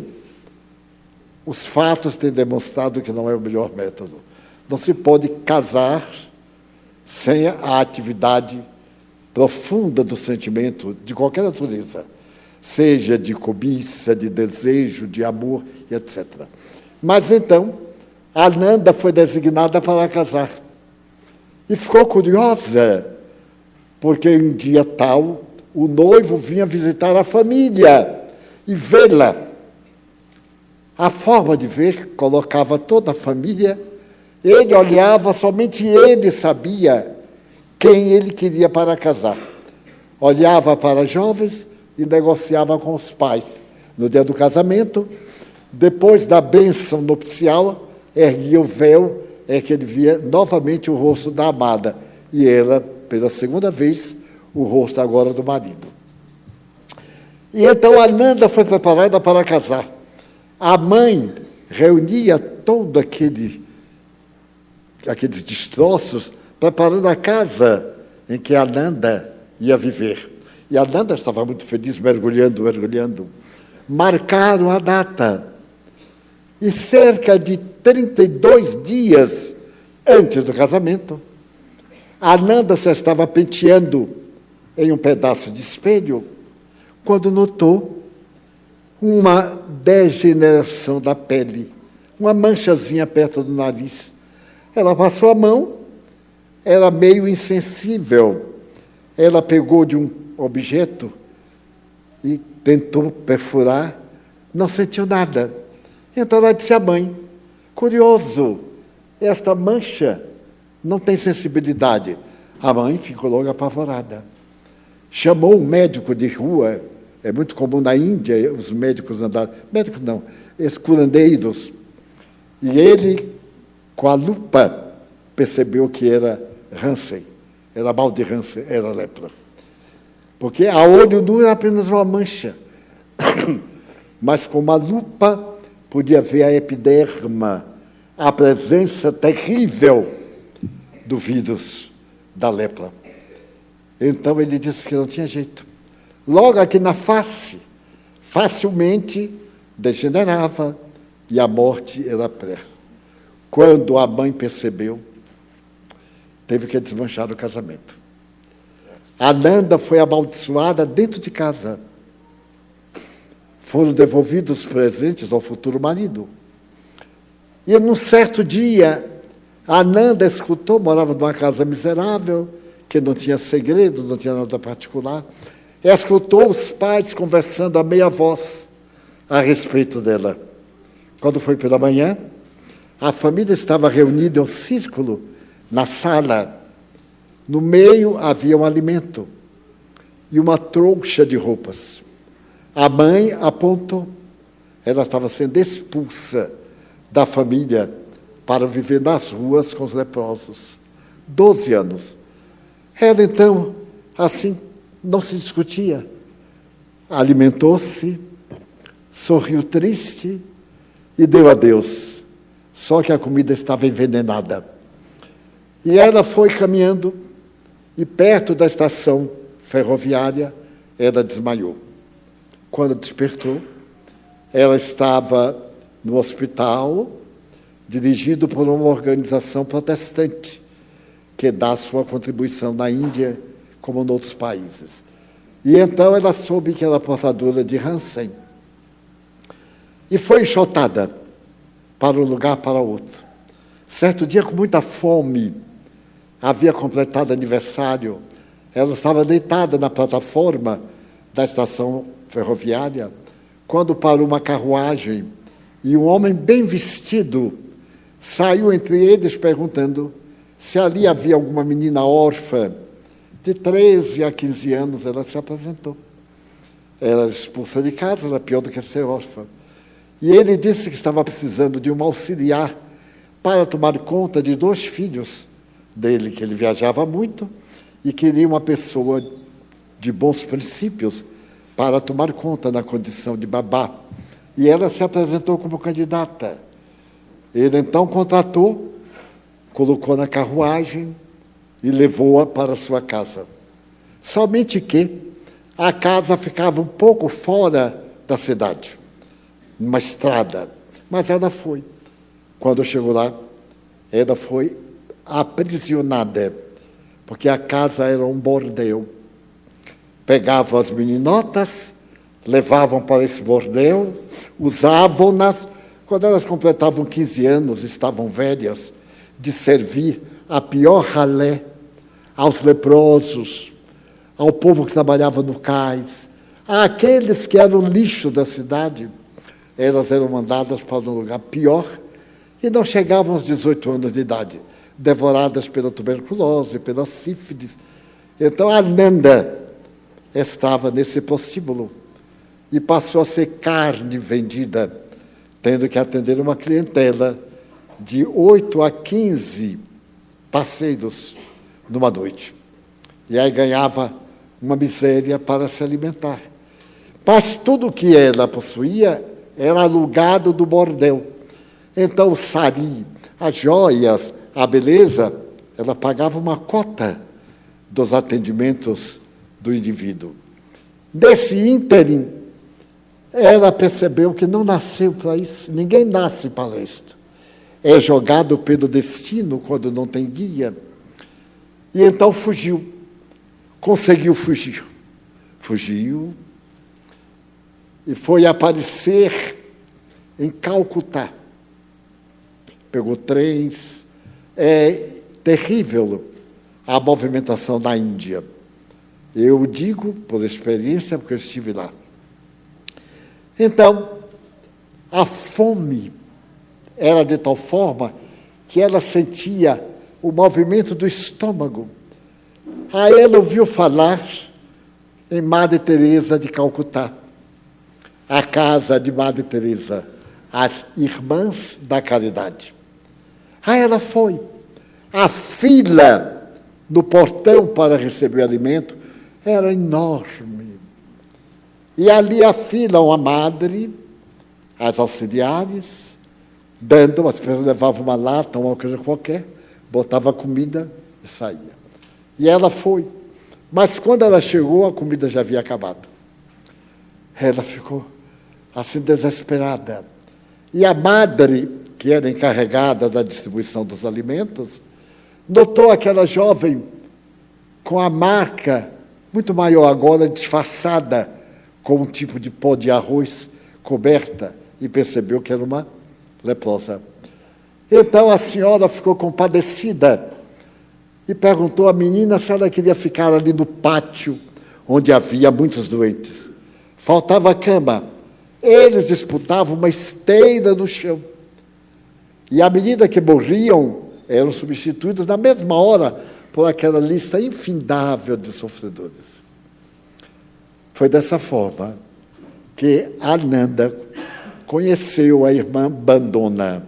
Os fatos têm demonstrado que não é o melhor método. Não se pode casar sem a atividade profunda do sentimento de qualquer natureza, seja de cobiça, de desejo, de amor, e etcétera. Mas então, Ananda foi designada para casar. E ficou curiosa, porque em um dia tal, o noivo vinha visitar a família e vê-la. A forma de ver colocava toda a família, ele olhava, somente ele sabia quem ele queria para casar. Olhava para jovens e negociava com os pais. No dia do casamento, depois da bênção nupcial, erguia o véu, é que ele via novamente o rosto da amada. E ela, pela segunda vez, o rosto agora do marido. E então Ananda foi preparada para casar. A mãe reunia todo aquele, aqueles destroços, preparando a casa em que Ananda ia viver. E Ananda estava muito feliz, mergulhando, mergulhando. Marcaram a data. E cerca de trinta e dois dias antes do casamento, Ananda se estava penteando em um pedaço de espelho, quando notou uma degeneração da pele, uma manchazinha perto do nariz. Ela passou a mão, era meio insensível. Ela pegou de um objeto e tentou perfurar, não sentiu nada. Então ela disse à mãe, curioso, esta mancha não tem sensibilidade. A mãe ficou logo apavorada. Chamou um médico de rua, é muito comum na Índia, os médicos andarem, médicos não, esses curandeiros, e ele, com a lupa, percebeu que era Hansen, era mal de Hansen, era lepra. Porque a olho nu era apenas uma mancha, mas com uma lupa podia ver a epiderma, a presença terrível do vírus da lepra. Então ele disse que não tinha jeito. Logo aqui na face, facilmente degenerava e a morte era perto. Quando a mãe percebeu, teve que desmanchar o casamento. Ananda foi amaldiçoada dentro de casa. Foram devolvidos os presentes ao futuro marido. E num certo dia, Ananda escutou, morava numa casa miserável, que não tinha segredo, não tinha nada particular, e escutou os pais conversando a meia voz a respeito dela. Quando foi pela manhã, a família estava reunida em um círculo na sala. No meio havia um alimento e uma trouxa de roupas. A mãe apontou. Ela estava sendo expulsa da família para viver nas ruas com os leprosos. Doze anos. Ela, então, assim, não se discutia. Alimentou-se, sorriu triste e deu adeus. Só que a comida estava envenenada. E ela foi caminhando e, perto da estação ferroviária, ela desmaiou. Quando despertou, ela estava no hospital, dirigido por uma organização protestante, que dá sua contribuição na Índia, como em outros países. E então ela soube que era portadora de Hansen. E foi enxotada para um lugar para outro. Certo dia, com muita fome, havia completado aniversário, ela estava deitada na plataforma da estação ferroviária, quando parou uma carruagem e um homem bem vestido saiu entre eles perguntando se ali havia alguma menina órfã. De treze a quinze anos, ela se apresentou. Ela era expulsa de casa, era pior do que ser órfã. E ele disse que estava precisando de um auxiliar para tomar conta de dois filhos dele, que ele viajava muito, e queria uma pessoa de bons princípios para tomar conta na condição de babá. E ela se apresentou como candidata. Ele então contratou, colocou na carruagem e levou-a para sua casa. Somente que a casa ficava um pouco fora da cidade, numa estrada, mas ela foi. Quando chegou lá, ela foi aprisionada, porque a casa era um bordel. Pegavam as meninotas, levavam para esse bordel, usavam-nas Quando elas completavam quinze anos, estavam velhas, de servir a pior ralé aos leprosos, ao povo que trabalhava no cais, àqueles que eram lixo da cidade. Elas eram mandadas para um lugar pior e não chegavam aos dezoito anos de idade, devoradas pela tuberculose, pela sífilis. Então, Ananda estava nesse prostíbulo e passou a ser carne vendida, tendo que atender uma clientela de oito a quinze parceiros numa noite. E aí ganhava uma miséria para se alimentar. Mas tudo que ela possuía era alugado do bordel. Então, o sari, as joias, a beleza, ela pagava uma cota dos atendimentos do indivíduo. Desse ínterim, ela percebeu que não nasceu para isso. Ninguém nasce para isto. É jogado pelo destino quando não tem guia. E então fugiu. Conseguiu fugir. Fugiu e foi aparecer em Calcutá. Pegou trens. É terrível a movimentação na Índia. Eu digo por experiência, porque eu estive lá. Então, a fome era de tal forma que ela sentia o movimento do estômago. Aí ela ouviu falar em Madre Teresa de Calcutá, a casa de Madre Teresa, as Irmãs da Caridade. Aí ela foi. A fila no portão para receber o alimento era enorme. E ali a fila, uma madre, as auxiliares, dando, as pessoas levavam uma lata, uma coisa qualquer, botava comida e saía. E ela foi. Mas quando ela chegou, a comida já havia acabado. Ela ficou assim desesperada. E a madre, que era encarregada da distribuição dos alimentos, notou aquela jovem com a marca muito maior agora, disfarçada, com um tipo de pó de arroz coberta, e percebeu que era uma leprosa. Então a senhora ficou compadecida e perguntou à menina se ela queria ficar ali no pátio, onde havia muitos doentes. Faltava cama. Eles disputavam uma esteira no chão. E à medida que morriam, eram substituídos na mesma hora por aquela lista infindável de sofredores. Foi dessa forma que Ananda conheceu a irmã Bandona.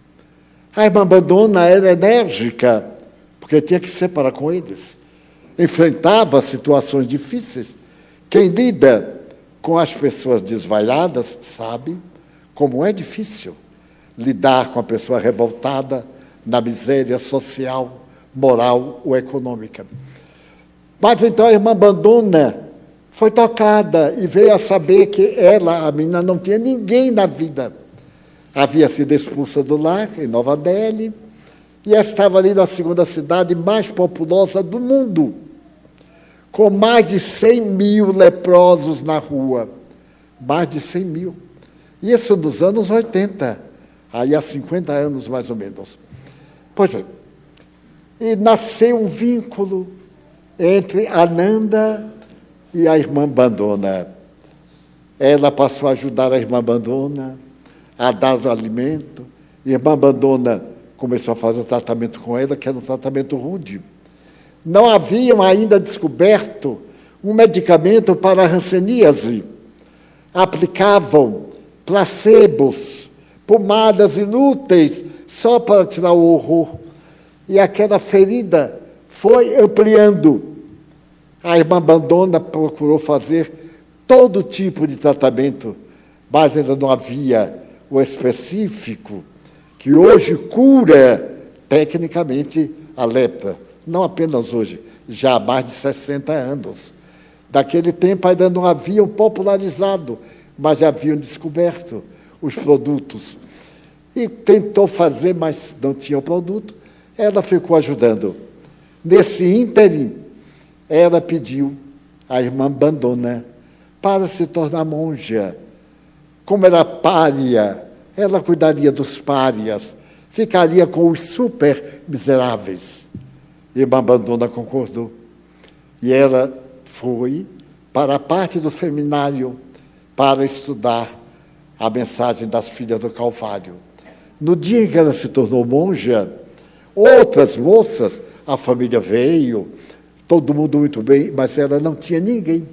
A irmã Bandona era enérgica, porque tinha que ser para com eles. Enfrentava situações difíceis. Quem lida com as pessoas desvairadas sabe como é difícil lidar com a pessoa revoltada na miséria social, moral ou econômica. Mas então a irmã Bandona foi tocada e veio a saber que ela, a menina, não tinha ninguém na vida. Havia sido expulsa do lar, em Nova Delhi, e estava ali na segunda cidade mais populosa do mundo, com mais de cem mil leprosos na rua. Mais de cem mil. Isso nos anos oitenta, aí há cinquenta anos mais ou menos. Pois bem, e nasceu um vínculo entre Ananda e a irmã Bandona. Ela passou a ajudar a irmã Bandona a dar o alimento. A irmã Bandona começou a fazer o tratamento com ela, que era um tratamento rude. Não haviam ainda descoberto um medicamento para a hanseníase. Aplicavam placebos, pomadas inúteis, só para tirar o horror. E aquela ferida foi ampliando. A irmã Bandona procurou fazer todo tipo de tratamento, mas ainda não havia o específico que hoje cura tecnicamente a lepra. Não apenas hoje, já há mais de sessenta anos. Daquele tempo ainda não haviam popularizado, mas já haviam descoberto os produtos. E tentou fazer, mas não tinha o produto. Ela ficou ajudando. Nesse ínterim, ela pediu à irmã Bandona para se tornar monja. Como era pária ela cuidaria dos párias, ficaria com os super miseráveis. Irmã Abandona concordou. E ela foi para a parte do seminário para estudar a mensagem das filhas do Calvário. No dia em que ela se tornou monja, outras moças, a família veio, todo mundo muito bem, mas ela não tinha ninguém.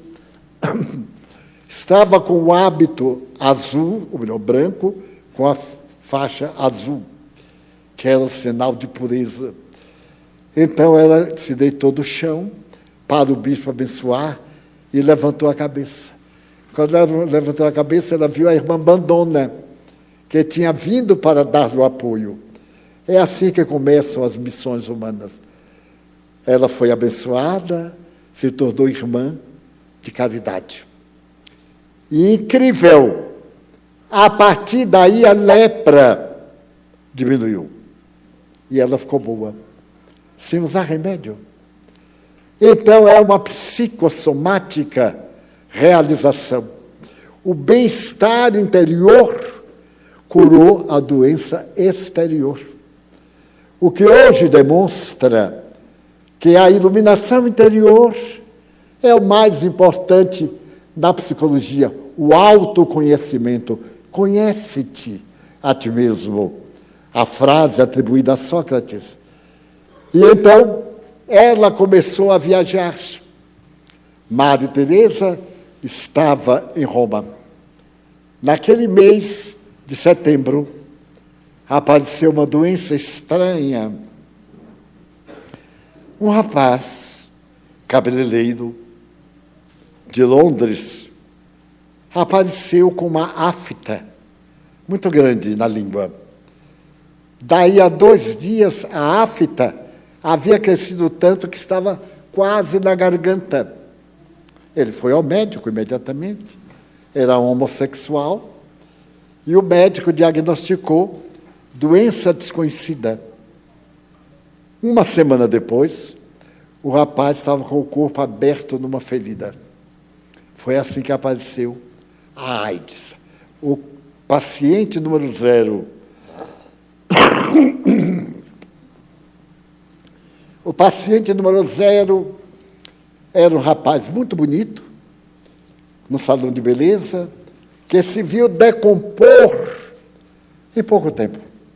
Estava com o hábito azul, ou melhor, branco, com a faixa azul, que era o sinal de pureza. Então ela se deitou do chão para o bispo abençoar e levantou a cabeça. Quando ela levantou a cabeça, ela viu a irmã Abandona, que tinha vindo para dar o apoio. É assim que começam as missões humanas. Ela foi abençoada, se tornou irmã de caridade. E incrível, a partir daí a lepra diminuiu. E ela ficou boa, sem usar remédio. Então é uma psicossomática realização. O bem-estar interior curou a doença exterior. O que hoje demonstra que a iluminação interior é o mais importante na psicologia, o autoconhecimento. Conhece-te a ti mesmo. A frase atribuída a Sócrates. E então ela começou a viajar. Madre Teresa estava em Roma. Naquele mês de setembro, apareceu uma doença estranha. Um rapaz, cabeleireiro, de Londres, apareceu com uma afta muito grande na língua. Daí a dois dias, a afta havia crescido tanto que estava quase na garganta. Ele foi ao médico imediatamente, era homossexual, e o médico diagnosticou doença desconhecida. Uma semana depois, o rapaz estava com o corpo aberto numa ferida. Foi assim que apareceu a AIDS. O paciente número zero. O paciente número zero era um rapaz muito bonito, no salão de beleza, que se viu decompor em pouco tempo.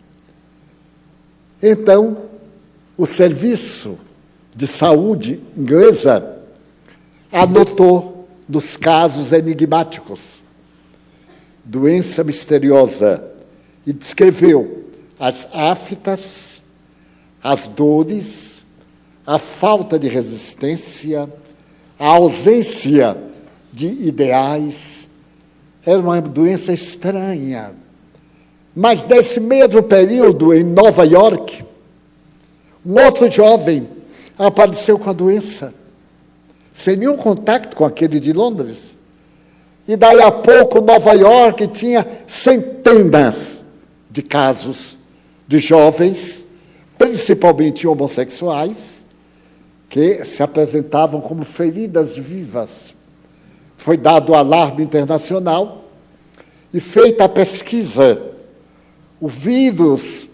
Então, o serviço de saúde inglesa anotou dos casos enigmáticos, doença misteriosa, e descreveu as aftas, as dores, a falta de resistência, a ausência de ideais. Era uma doença estranha. Mas nesse mesmo período, em Nova York, um outro jovem apareceu com a doença, sem nenhum contato com aquele de Londres. E daí a pouco, Nova York tinha centenas de casos de jovens, principalmente homossexuais, que se apresentavam como feridas vivas. Foi dado o alarme internacional e feita a pesquisa. O vírus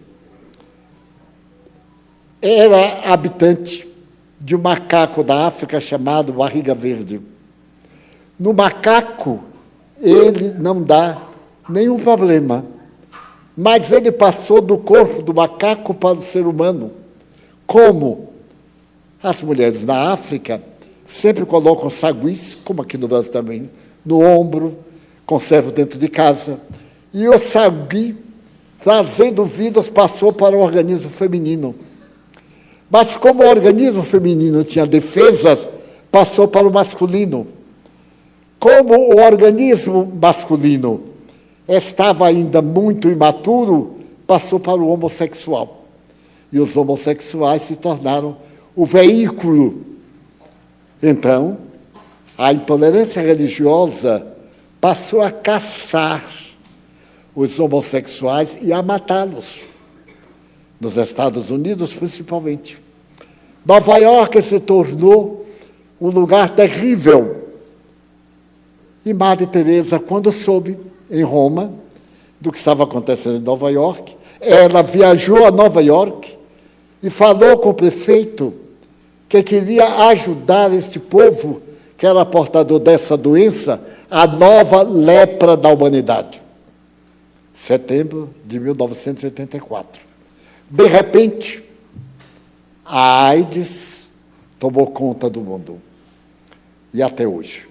era habitante de um macaco da África chamado barriga verde. No macaco, ele não dá nenhum problema, mas ele passou do corpo do macaco para o ser humano. Como? As mulheres na África sempre colocam saguis, como aqui no Brasil também, no ombro, conservam dentro de casa. E o sagui, trazendo o vírus, passou para o organismo feminino. Mas como o organismo feminino tinha defesas, passou para o masculino. Como o organismo masculino estava ainda muito imaturo, passou para o homossexual. E os homossexuais se tornaram o veículo. Então, a intolerância religiosa passou a caçar os homossexuais e a matá-los. Nos Estados Unidos, principalmente. Nova York se tornou um lugar terrível. E Madre Teresa, quando soube, em Roma, do que estava acontecendo em Nova York. Ela viajou a Nova York e falou com o prefeito que queria ajudar este povo que era portador dessa doença, a nova lepra da humanidade. Setembro de mil novecentos e oitenta e quatro. De repente, a AIDS tomou conta do mundo. E até hoje.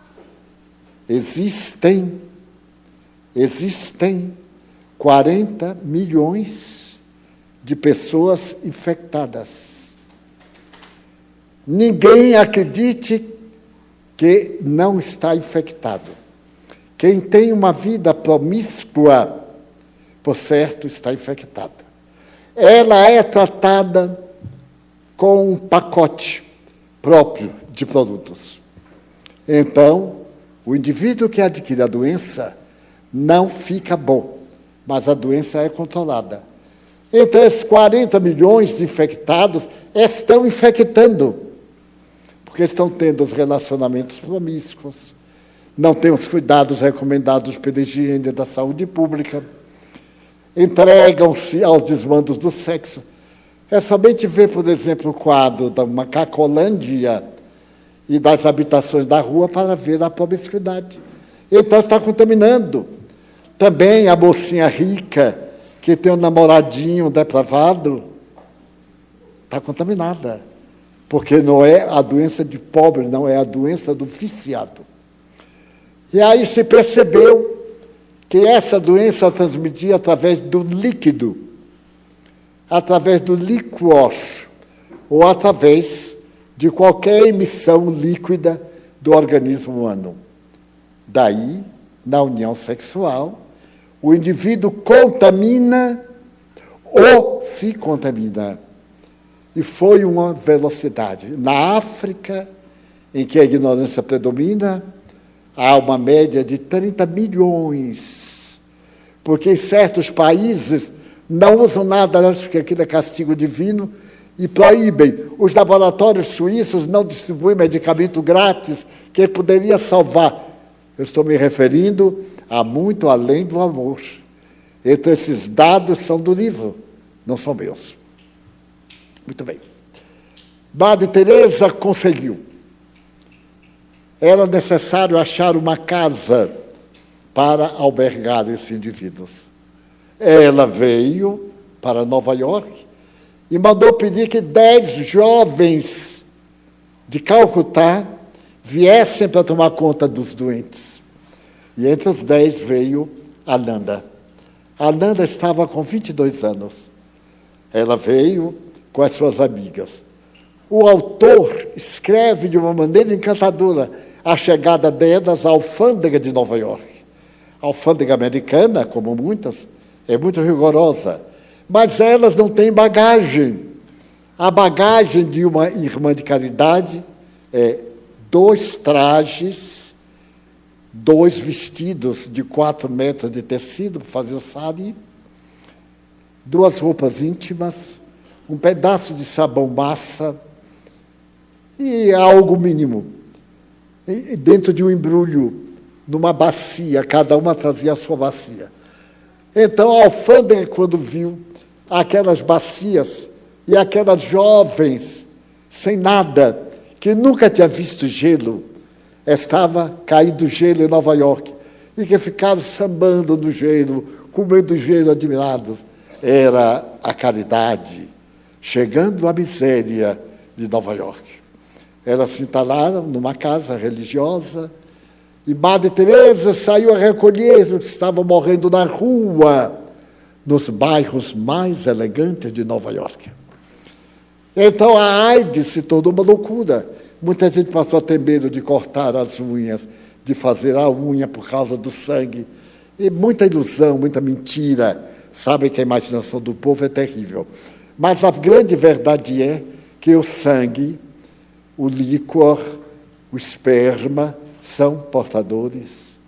Existem, existem quarenta milhões de pessoas infectadas. Ninguém acredite que não está infectado. Quem tem uma vida promíscua, por certo, está infectada. Ela é tratada com um pacote próprio de produtos. Então, o indivíduo que adquire a doença não fica bom, mas a doença é controlada. Então, esses quarenta milhões de infectados estão infectando, porque estão tendo os relacionamentos promíscuos, não têm os cuidados recomendados pela higiene da saúde pública, entregam-se aos desmandos do sexo. É somente ver, por exemplo, o quadro da Macacolândia e das habitações da rua para ver a promiscuidade. Então está contaminando. Também a mocinha rica, que tem um namoradinho depravado, está contaminada. Porque não é a doença de pobre, não é a doença do viciado. E aí se percebeu que essa doença transmitia através do líquido, através do líquor, ou através de qualquer emissão líquida do organismo humano. Daí, na união sexual, o indivíduo contamina ou se contamina. E foi uma velocidade. Na África, em que a ignorância predomina, há uma média de trinta milhões, porque em certos países não usam nada, acho que aquilo é castigo divino, e proíbem. Os laboratórios suíços não distribuem medicamento grátis que poderia salvar. Eu estou me referindo a muito além do amor. Então, esses dados são do livro, não são meus. Muito bem. Madre Teresa conseguiu. Era necessário achar uma casa para albergar esses indivíduos. Ela veio para Nova York e mandou pedir que dez jovens de Calcutá viessem para tomar conta dos doentes. E entre os dez veio Ananda. Ananda estava com vinte e dois anos. Ela veio com as suas amigas. O autor escreve de uma maneira encantadora a chegada delas à alfândega de Nova York. A alfândega americana, como muitas, é muito rigorosa, mas elas não têm bagagem. A bagagem de uma irmã de caridade é dois trajes, dois vestidos de quatro metros de tecido para fazer o sari, duas roupas íntimas, um pedaço de sabão massa e algo mínimo. E dentro de um embrulho, numa bacia, cada uma trazia a sua bacia. Então, a alfândega, quando viu aquelas bacias e aquelas jovens sem nada, que nunca tinha visto gelo, estava caindo gelo em Nova York, e que ficaram sambando no gelo, comendo gelo admirados. Era a caridade, chegando à miséria de Nova York. Elas se instalaram numa casa religiosa, e Madre Teresa saiu a recolher os que estavam morrendo na rua, nos bairros mais elegantes de Nova York. Então a AIDS se tornou uma loucura. Muita gente passou a ter medo de cortar as unhas, de fazer a unha por causa do sangue. E muita ilusão, muita mentira. Sabem que a imaginação do povo é terrível. Mas a grande verdade é que o sangue, o líquor, o esperma, são portadores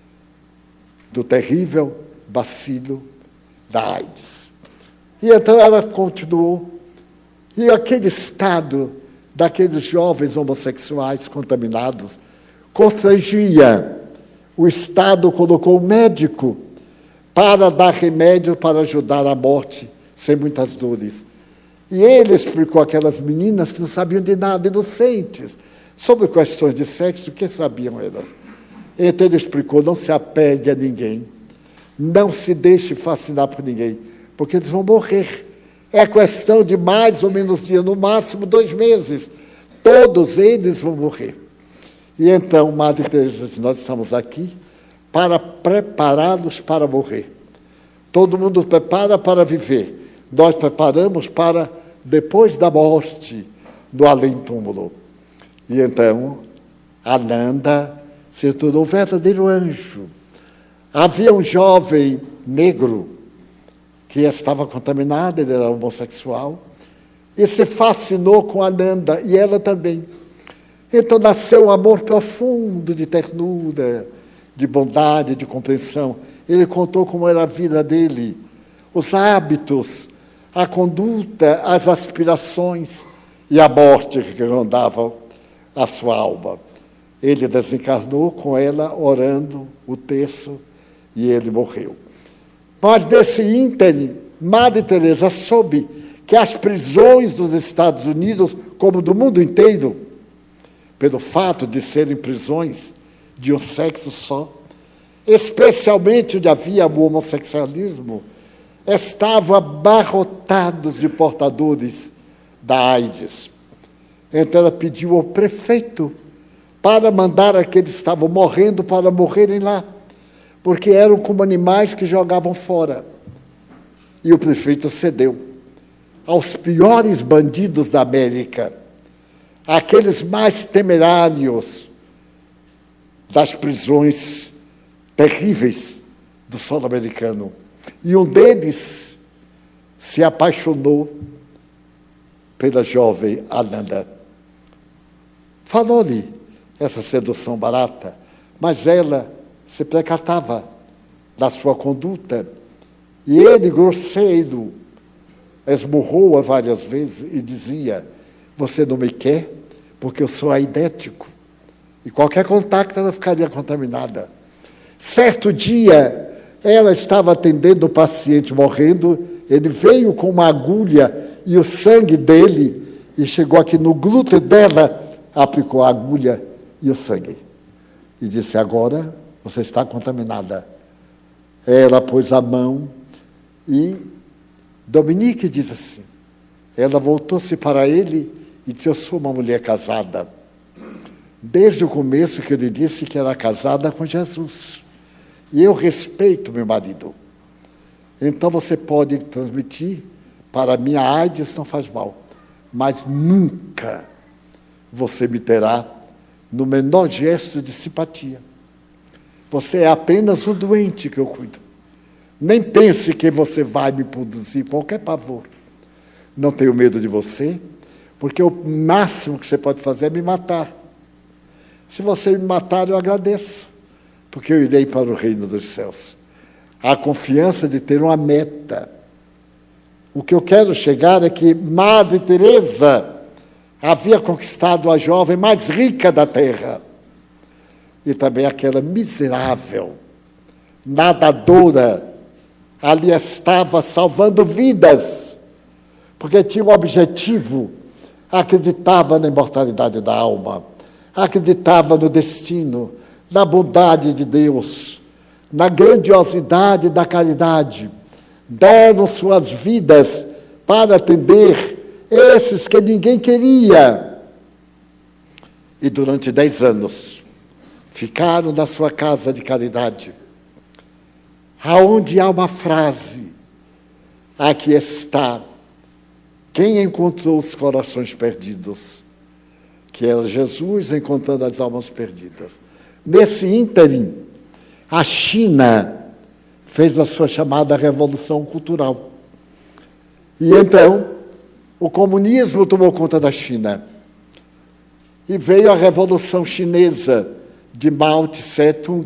do terrível bacilo da AIDS. E então ela continuou. E aquele estado daqueles jovens homossexuais contaminados constrangia. O Estado colocou um médico para dar remédio para ajudar a morte sem muitas dores. E ele explicou aquelas meninas que não sabiam de nada, inocentes, sobre questões de sexo, o que sabiam elas? Então ele explicou, não se apegue a ninguém, não se deixe fascinar por ninguém, porque eles vão morrer. É questão de mais ou menos dia, no máximo dois meses. Todos eles vão morrer. E então, Madre Teresa disse, nós estamos aqui para prepará-los para morrer. Todo mundo prepara para viver. Nós preparamos para, depois da morte, do além-túmulo. E então, Ananda se tornou um verdadeiro anjo. Havia um jovem negro que estava contaminado, ele era homossexual, e se fascinou com Ananda, e ela também. Então nasceu um amor profundo de ternura, de bondade, de compreensão. Ele contou como era a vida dele, os hábitos, a conduta, as aspirações e a morte que rondava a sua alma. Ele desencarnou com ela, orando o terço, e ele morreu. Mas nesse ínterim, Madre Teresa soube que as prisões dos Estados Unidos, como do mundo inteiro, pelo fato de serem prisões de um sexo só, especialmente onde havia o homossexualismo, estavam abarrotados de portadores da AIDS. Então ela pediu ao prefeito para mandar aqueles que estavam morrendo para morrerem lá, porque eram como animais que jogavam fora. E o prefeito cedeu aos piores bandidos da América, aqueles mais temerários das prisões terríveis do solo americano. E um deles se apaixonou pela jovem Ananda. Falou-lhe essa sedução barata, mas ela se percatava da sua conduta, e ele, grosseiro, esmurrou-a várias vezes e dizia, você não me quer porque eu sou aidético, e qualquer contato ela ficaria contaminada. Certo dia, ela estava atendendo o paciente morrendo, ele veio com uma agulha e o sangue dele, e chegou aqui no glúteo dela, aplicou a agulha e o sangue. E disse, agora você está contaminada. Ela pôs a mão e Dominique diz assim, ela voltou-se para ele e disse, eu sou uma mulher casada. Desde o começo que ele disse que era casada com Jesus. E eu respeito meu marido. Então você pode transmitir, para mim a AIDS não faz mal, mas nunca você me terá no menor gesto de simpatia. Você é apenas um doente que eu cuido. Nem pense que você vai me produzir qualquer pavor. Não tenho medo de você, porque o máximo que você pode fazer é me matar. Se você me matar, eu agradeço, porque eu irei para o reino dos céus. A confiança de ter uma meta. O que eu quero chegar é que Madre Teresa havia conquistado a jovem mais rica da terra, e também aquela miserável, nadadora, ali estava salvando vidas, porque tinha um objetivo, acreditava na imortalidade da alma, acreditava no destino, na bondade de Deus, na grandiosidade da caridade, deram suas vidas para atender esses que ninguém queria. E durante dez anos, ficaram na sua casa de caridade, aonde há uma frase, aqui está, quem encontrou os corações perdidos, que era Jesus encontrando as almas perdidas. Nesse ínterim, a China fez a sua chamada Revolução Cultural. E então, o comunismo tomou conta da China. E veio a Revolução Chinesa, de Mao Tse-tung.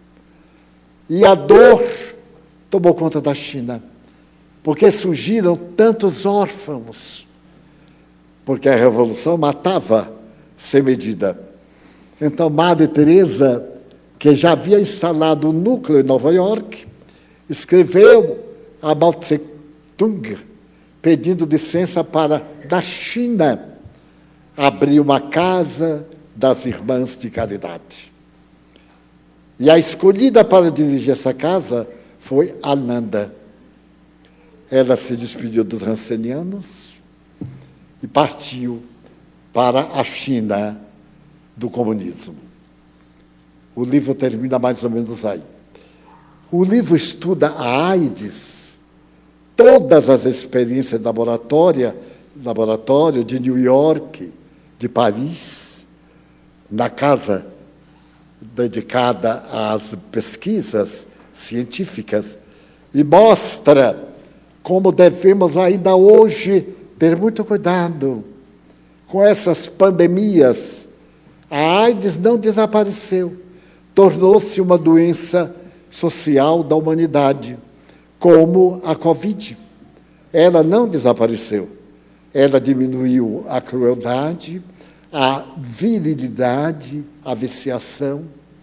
E a dor tomou conta da China, porque surgiram tantos órfãos, porque a Revolução matava sem medida. Então, Madre Teresa, que já havia instalado o núcleo em Nova York, escreveu a Mao Tse Tung, pedindo licença para, da China, abrir uma casa das irmãs de caridade. E a escolhida para dirigir essa casa foi Ananda. Ela se despediu dos rancenianos e partiu para a China do comunismo. O livro termina mais ou menos aí. O livro estuda a AIDS, todas as experiências de laboratório, laboratório de New York, de Paris, na casa dedicada às pesquisas científicas, e mostra como devemos ainda hoje ter muito cuidado com essas pandemias. A AIDS não desapareceu, tornou-se uma doença social da humanidade, como a Covid. Ela não desapareceu, ela diminuiu a crueldade, a virilidade, a viciação,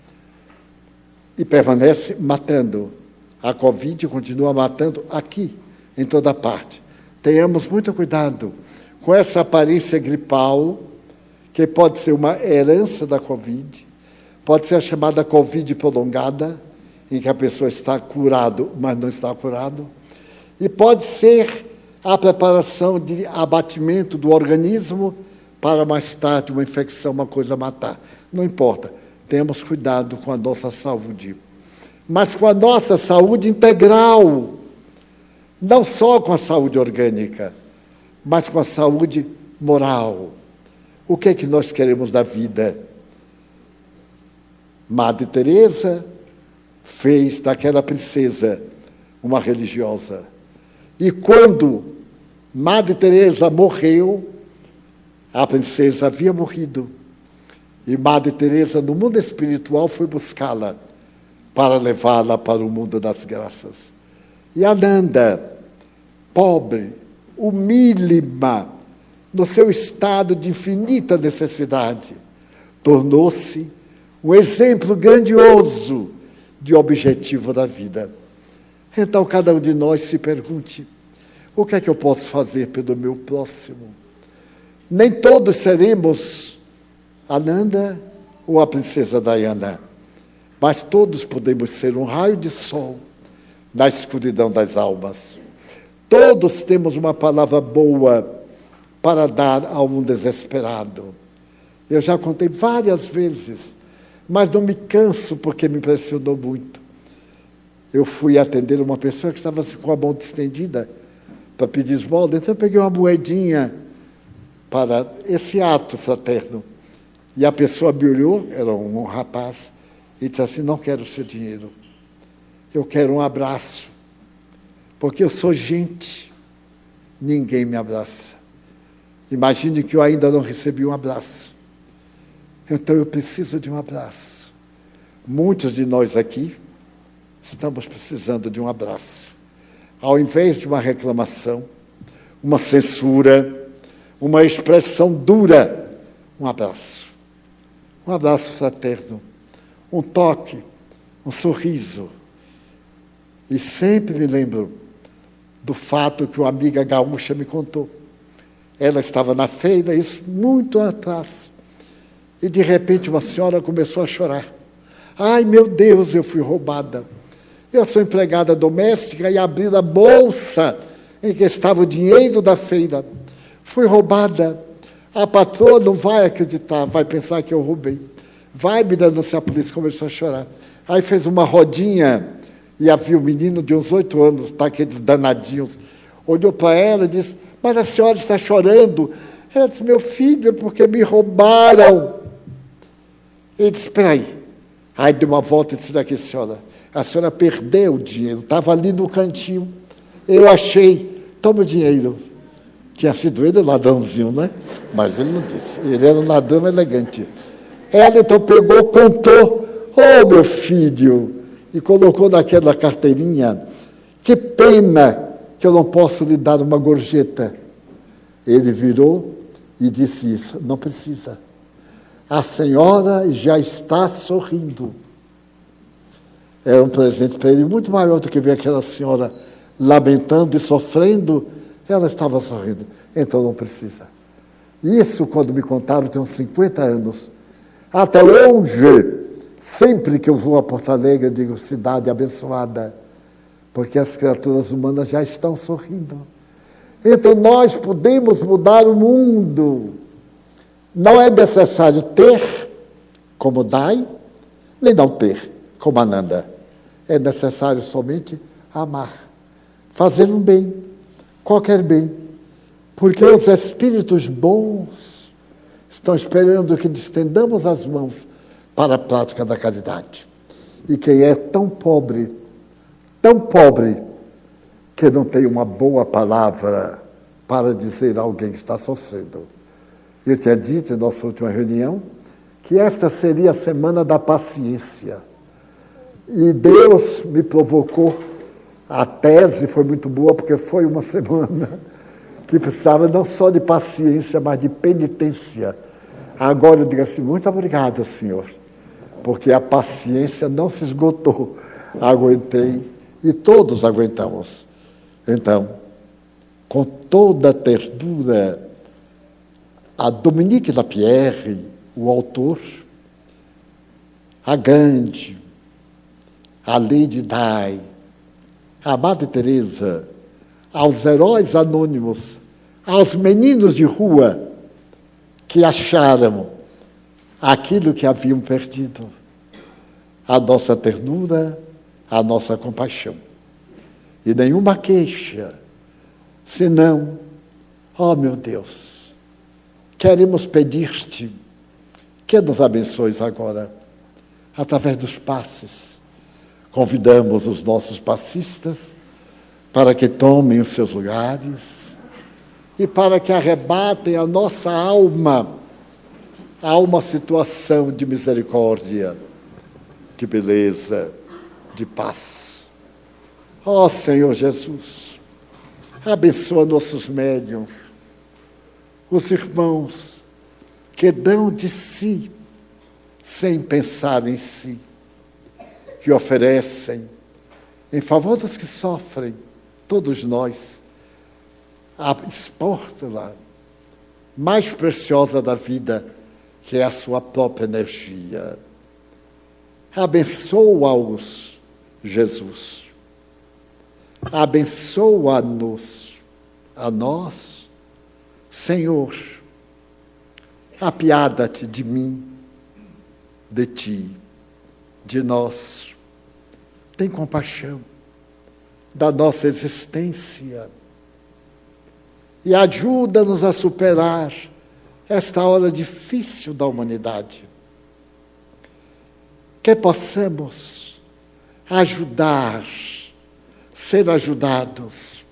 e permanece matando. A Covid continua matando aqui, em toda parte. Tenhamos muito cuidado com essa aparência gripal, que pode ser uma herança da Covid, pode ser a chamada Covid prolongada, em que a pessoa está curado, mas não está curado, e pode ser a preparação de abatimento do organismo para mais tarde uma infecção, uma coisa matar. Não importa, temos cuidado com a nossa saúde, mas com a nossa saúde integral, não só com a saúde orgânica, mas com a saúde moral. O que é que nós queremos da vida? Madre Teresa fez daquela princesa uma religiosa. E quando Madre Teresa morreu, a princesa havia morrido. E Madre Teresa, no mundo espiritual, foi buscá-la para levá-la para o mundo das graças. E Ananda, pobre, humílima, no seu estado de infinita necessidade, tornou-se um exemplo grandioso de objetivo da vida. Então, cada um de nós se pergunte, o que é que eu posso fazer pelo meu próximo? Nem todos seremos Ananda ou a princesa Diana, mas todos podemos ser um raio de sol na escuridão das almas. Todos temos uma palavra boa para dar a um desesperado. Eu já contei várias vezes, mas não me canso porque me impressionou muito. Eu fui atender uma pessoa que estava assim, com a mão estendida para pedir esmola, então eu peguei uma moedinha para esse ato fraterno. E a pessoa me olhou, era um rapaz, e disse assim, não quero o seu dinheiro, eu quero um abraço, porque eu sou gente, ninguém me abraça. Imagine que eu ainda não recebi um abraço. Então eu preciso de um abraço. Muitos de nós aqui estamos precisando de um abraço. Ao invés de uma reclamação, uma censura, uma expressão dura, um abraço. Um abraço fraterno, um toque, um sorriso. E sempre me lembro do fato que uma amiga gaúcha me contou. Ela estava na feira, isso muito atrás, e de repente uma senhora começou a chorar. Ai, meu Deus, eu fui roubada. Eu sou empregada doméstica e abri a bolsa em que estava o dinheiro da feira. Fui roubada. A patroa não vai acreditar, vai pensar que eu roubei. Vai me denunciar a polícia, começou a chorar. Aí fez uma rodinha e havia um menino de uns oito anos, daqueles danadinhos, olhou para ela e disse, mas a senhora está chorando. Ela disse, meu filho, é porque me roubaram. Ele disse, espera aí. Aí deu uma volta e disse, daqui, senhora, a senhora perdeu o dinheiro, estava ali no cantinho. Eu achei, toma o dinheiro. Tinha sido ele o ladrãozinho, né? Mas ele não disse, ele era um ladrão elegante. Ela então pegou, contou, oh, meu filho, e colocou naquela carteirinha, que pena que eu não posso lhe dar uma gorjeta. Ele virou e disse isso, não precisa. A senhora já está sorrindo. era um presente para ele muito maior do que ver aquela senhora lamentando e sofrendo. Ela estava sorrindo. Então não precisa. Isso, quando me contaram, tem uns cinquenta anos. Até hoje, sempre que eu vou a Porto Alegre, eu digo cidade abençoada, porque as criaturas humanas já estão sorrindo. Então nós podemos mudar o mundo. Não é necessário ter, como Dai, nem não ter, como Ananda. É necessário somente amar, fazer um bem, qualquer bem, porque os espíritos bons estão esperando que estendamos as mãos para a prática da caridade. E quem é tão pobre, tão pobre, que não tem uma boa palavra para dizer a alguém que está sofrendo. Eu tinha dito em nossa última reunião que esta seria a semana da paciência. E Deus me provocou. A tese foi muito boa, porque foi uma semana que precisava não só de paciência, mas de penitência. Agora eu digo assim, muito obrigado, Senhor, porque a paciência não se esgotou. Aguentei, e todos aguentamos. Então, com toda a ternura, a Dominique Lapierre, o autor, a Gandhi, a Lady Di, a Madre Teresa, aos heróis anônimos, aos meninos de rua que acharam aquilo que haviam perdido, a nossa ternura, a nossa compaixão. E nenhuma queixa, senão, ó meu Deus, queremos pedir-te que nos abençoes agora, através dos passes. Convidamos os nossos passistas para que tomem os seus lugares e para que arrebatem a nossa alma a uma situação de misericórdia, de beleza, de paz. Ó Senhor Jesus, abençoa nossos médiuns, os irmãos que dão de si sem pensar em si, que oferecem em favor dos que sofrem, todos nós, a espórtula mais preciosa da vida, que é a sua própria energia. Abençoa-os, Jesus. Abençoa-nos, a nós, Senhor. Apiada-te de mim, de ti, de nós. Tem compaixão da nossa existência e ajuda-nos a superar esta hora difícil da humanidade. Que possamos ajudar, ser ajudados,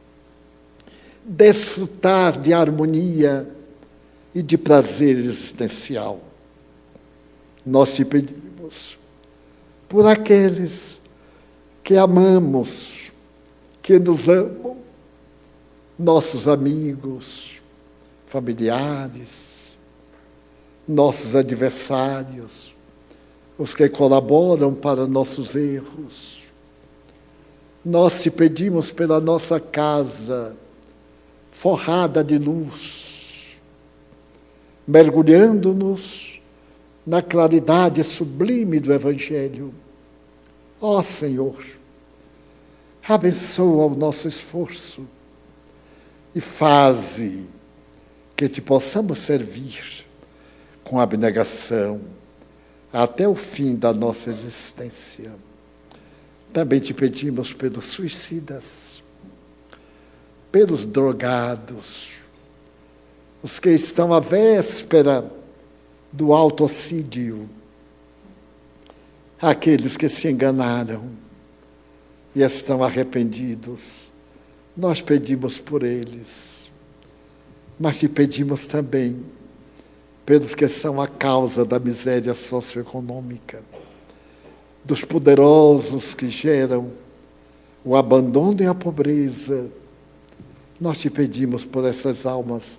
desfrutar de harmonia e de prazer existencial. Nós te pedimos por aqueles que amamos, que nos amam, nossos amigos, familiares, nossos adversários, os que colaboram para nossos erros. Nós te pedimos pela nossa casa, forrada de luz, mergulhando-nos na claridade sublime do Evangelho. Ó Senhor, abençoa o nosso esforço e faze que te possamos servir com abnegação até o fim da nossa existência. Também te pedimos pelos suicidas, pelos drogados, os que estão à véspera do autocídio, aqueles que se enganaram e estão arrependidos. Nós pedimos por eles, mas te pedimos também pelos que são a causa da miséria socioeconômica, dos poderosos que geram o abandono e a pobreza. Nós te pedimos por essas almas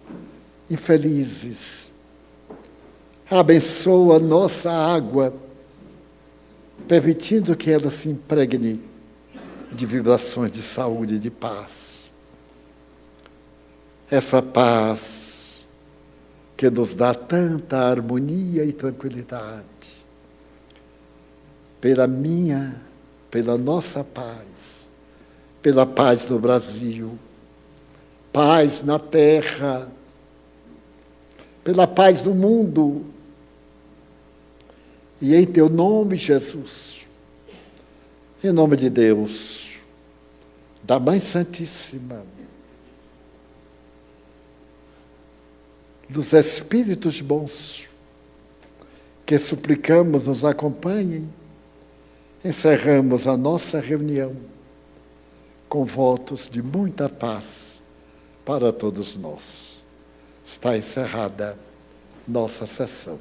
infelizes. Abençoa nossa água, permitindo que ela se impregne de vibrações de saúde e de paz. Essa paz que nos dá tanta harmonia e tranquilidade. Pela minha, pela nossa paz, pela paz do Brasil, paz na terra, pela paz do mundo. E em teu nome, Jesus, em nome de Deus, da Mãe Santíssima, dos Espíritos bons, que suplicamos nos acompanhem, encerramos a nossa reunião com votos de muita paz para todos nós. Está encerrada nossa sessão.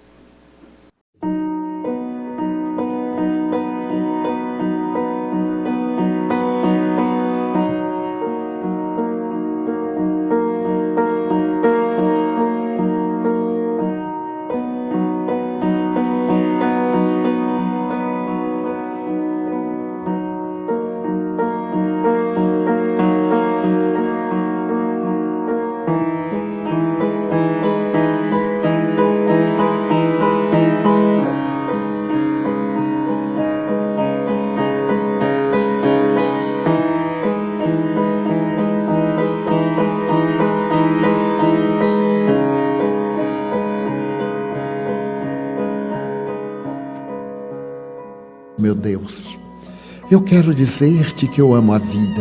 Meu Deus, eu quero dizer-te que eu amo a vida,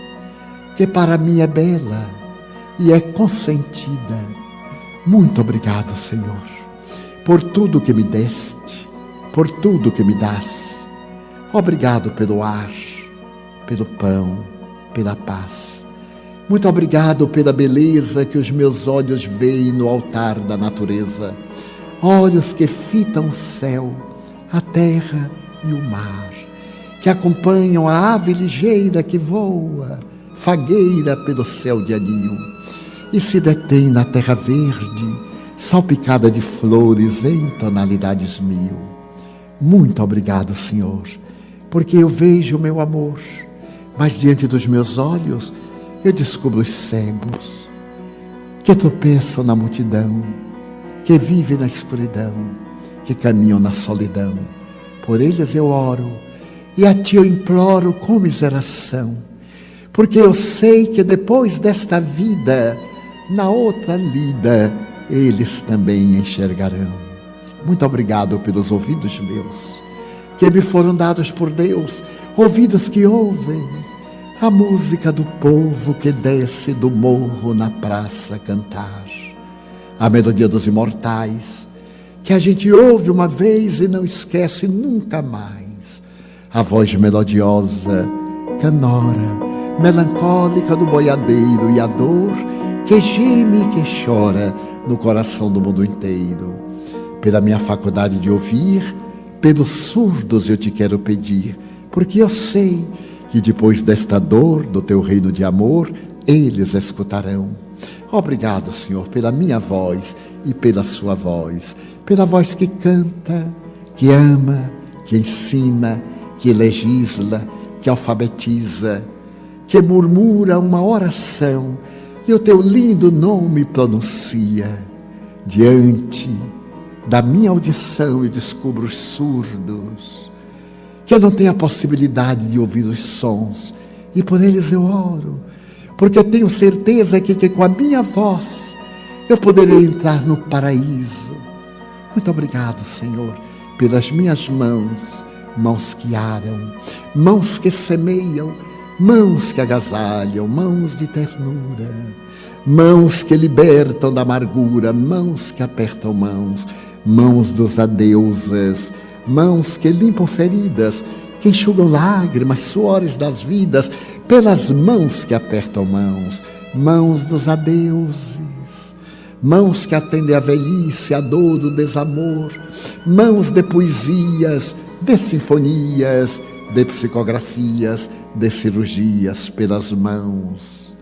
que para mim é bela e é consentida. Muito obrigado, Senhor, por tudo que me deste, por tudo que me dás. Obrigado pelo ar, pelo pão, pela paz. Muito obrigado pela beleza que os meus olhos veem no altar da natureza. Olhos que fitam o céu, a terra e o mar, que acompanham a ave ligeira que voa, fagueira pelo céu de anil, e se detém na terra verde, salpicada de flores em tonalidades mil. Muito obrigado, Senhor, porque eu vejo o meu amor, mas diante dos meus olhos eu descubro os cegos, que tropeçam na multidão, que vivem na escuridão, que caminham na solidão. Por eles eu oro, e a ti eu imploro com miseração, porque eu sei que depois desta vida, na outra lida, eles também enxergarão. Muito obrigado pelos ouvidos meus, que me foram dados por Deus, ouvidos que ouvem a música do povo que desce do morro na praça cantar, a melodia dos imortais, que a gente ouve uma vez e não esquece nunca mais. A voz melodiosa, canora, melancólica do boiadeiro e a dor que geme e que chora no coração do mundo inteiro. Pela minha faculdade de ouvir, pelos surdos eu te quero pedir, porque eu sei que depois desta dor do teu reino de amor, eles escutarão. Obrigado, Senhor, pela minha voz e pela sua voz, pela voz que canta, que ama, que ensina, que legisla, que alfabetiza, que murmura uma oração e o teu lindo nome pronuncia. Diante da minha audição eu descubro os surdos, que eu não tenho a possibilidade de ouvir os sons, e por eles eu oro, porque tenho certeza que, que com a minha voz eu poderei entrar no paraíso. Muito obrigado, Senhor, pelas minhas mãos, mãos que aram, mãos que semeiam, mãos que agasalham, mãos de ternura, mãos que libertam da amargura, mãos que apertam mãos, mãos dos adeuses, mãos que limpam feridas, que enxugam lágrimas, suores das vidas, pelas mãos que apertam mãos, mãos dos adeuses, mãos que atendem a velhice, a dor do desamor, mãos de poesias, de sinfonias, de psicografias, de cirurgias, pelas mãos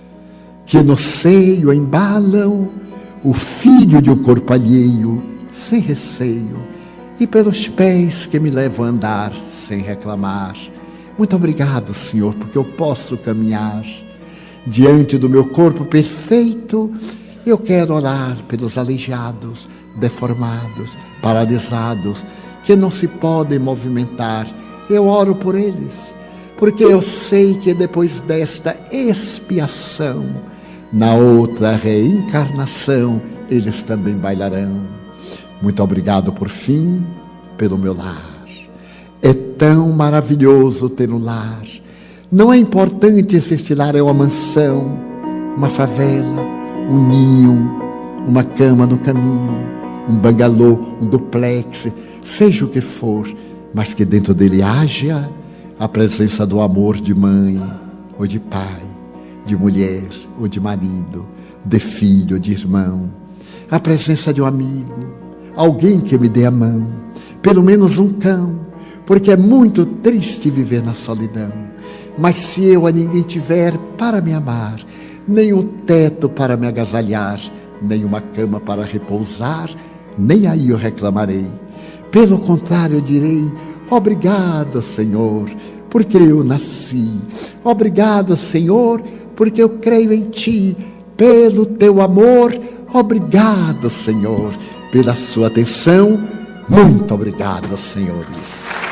que no seio embalam o filho de um corpo alheio, sem receio, e pelos pés que me levam a andar sem reclamar. Muito obrigado, Senhor, porque eu posso caminhar. Diante do meu corpo perfeito, eu quero orar pelos aleijados, deformados, paralisados, que não se podem movimentar. Eu oro por eles, porque eu sei que depois desta expiação, na outra reencarnação, eles também bailarão. Muito obrigado, por fim, pelo meu lar. É tão maravilhoso ter um lar. Não é importante se este lar é uma mansão, uma favela, um ninho, uma cama no caminho, um bangalô, um duplex, seja o que for, mas que dentro dele haja a presença do amor de mãe ou de pai, de mulher ou de marido, de filho ou de irmão, a presença de um amigo, alguém que me dê a mão, pelo menos um cão, porque é muito triste viver na solidão. Mas se eu a ninguém tiver para me amar, nem um teto para me agasalhar, nem uma cama para repousar, nem aí eu reclamarei. Pelo contrário, eu direi: obrigado, Senhor, porque eu nasci. Obrigado, Senhor, porque eu creio em Ti. Pelo Teu amor, obrigado, Senhor, pela Sua atenção. Muito obrigado, senhores.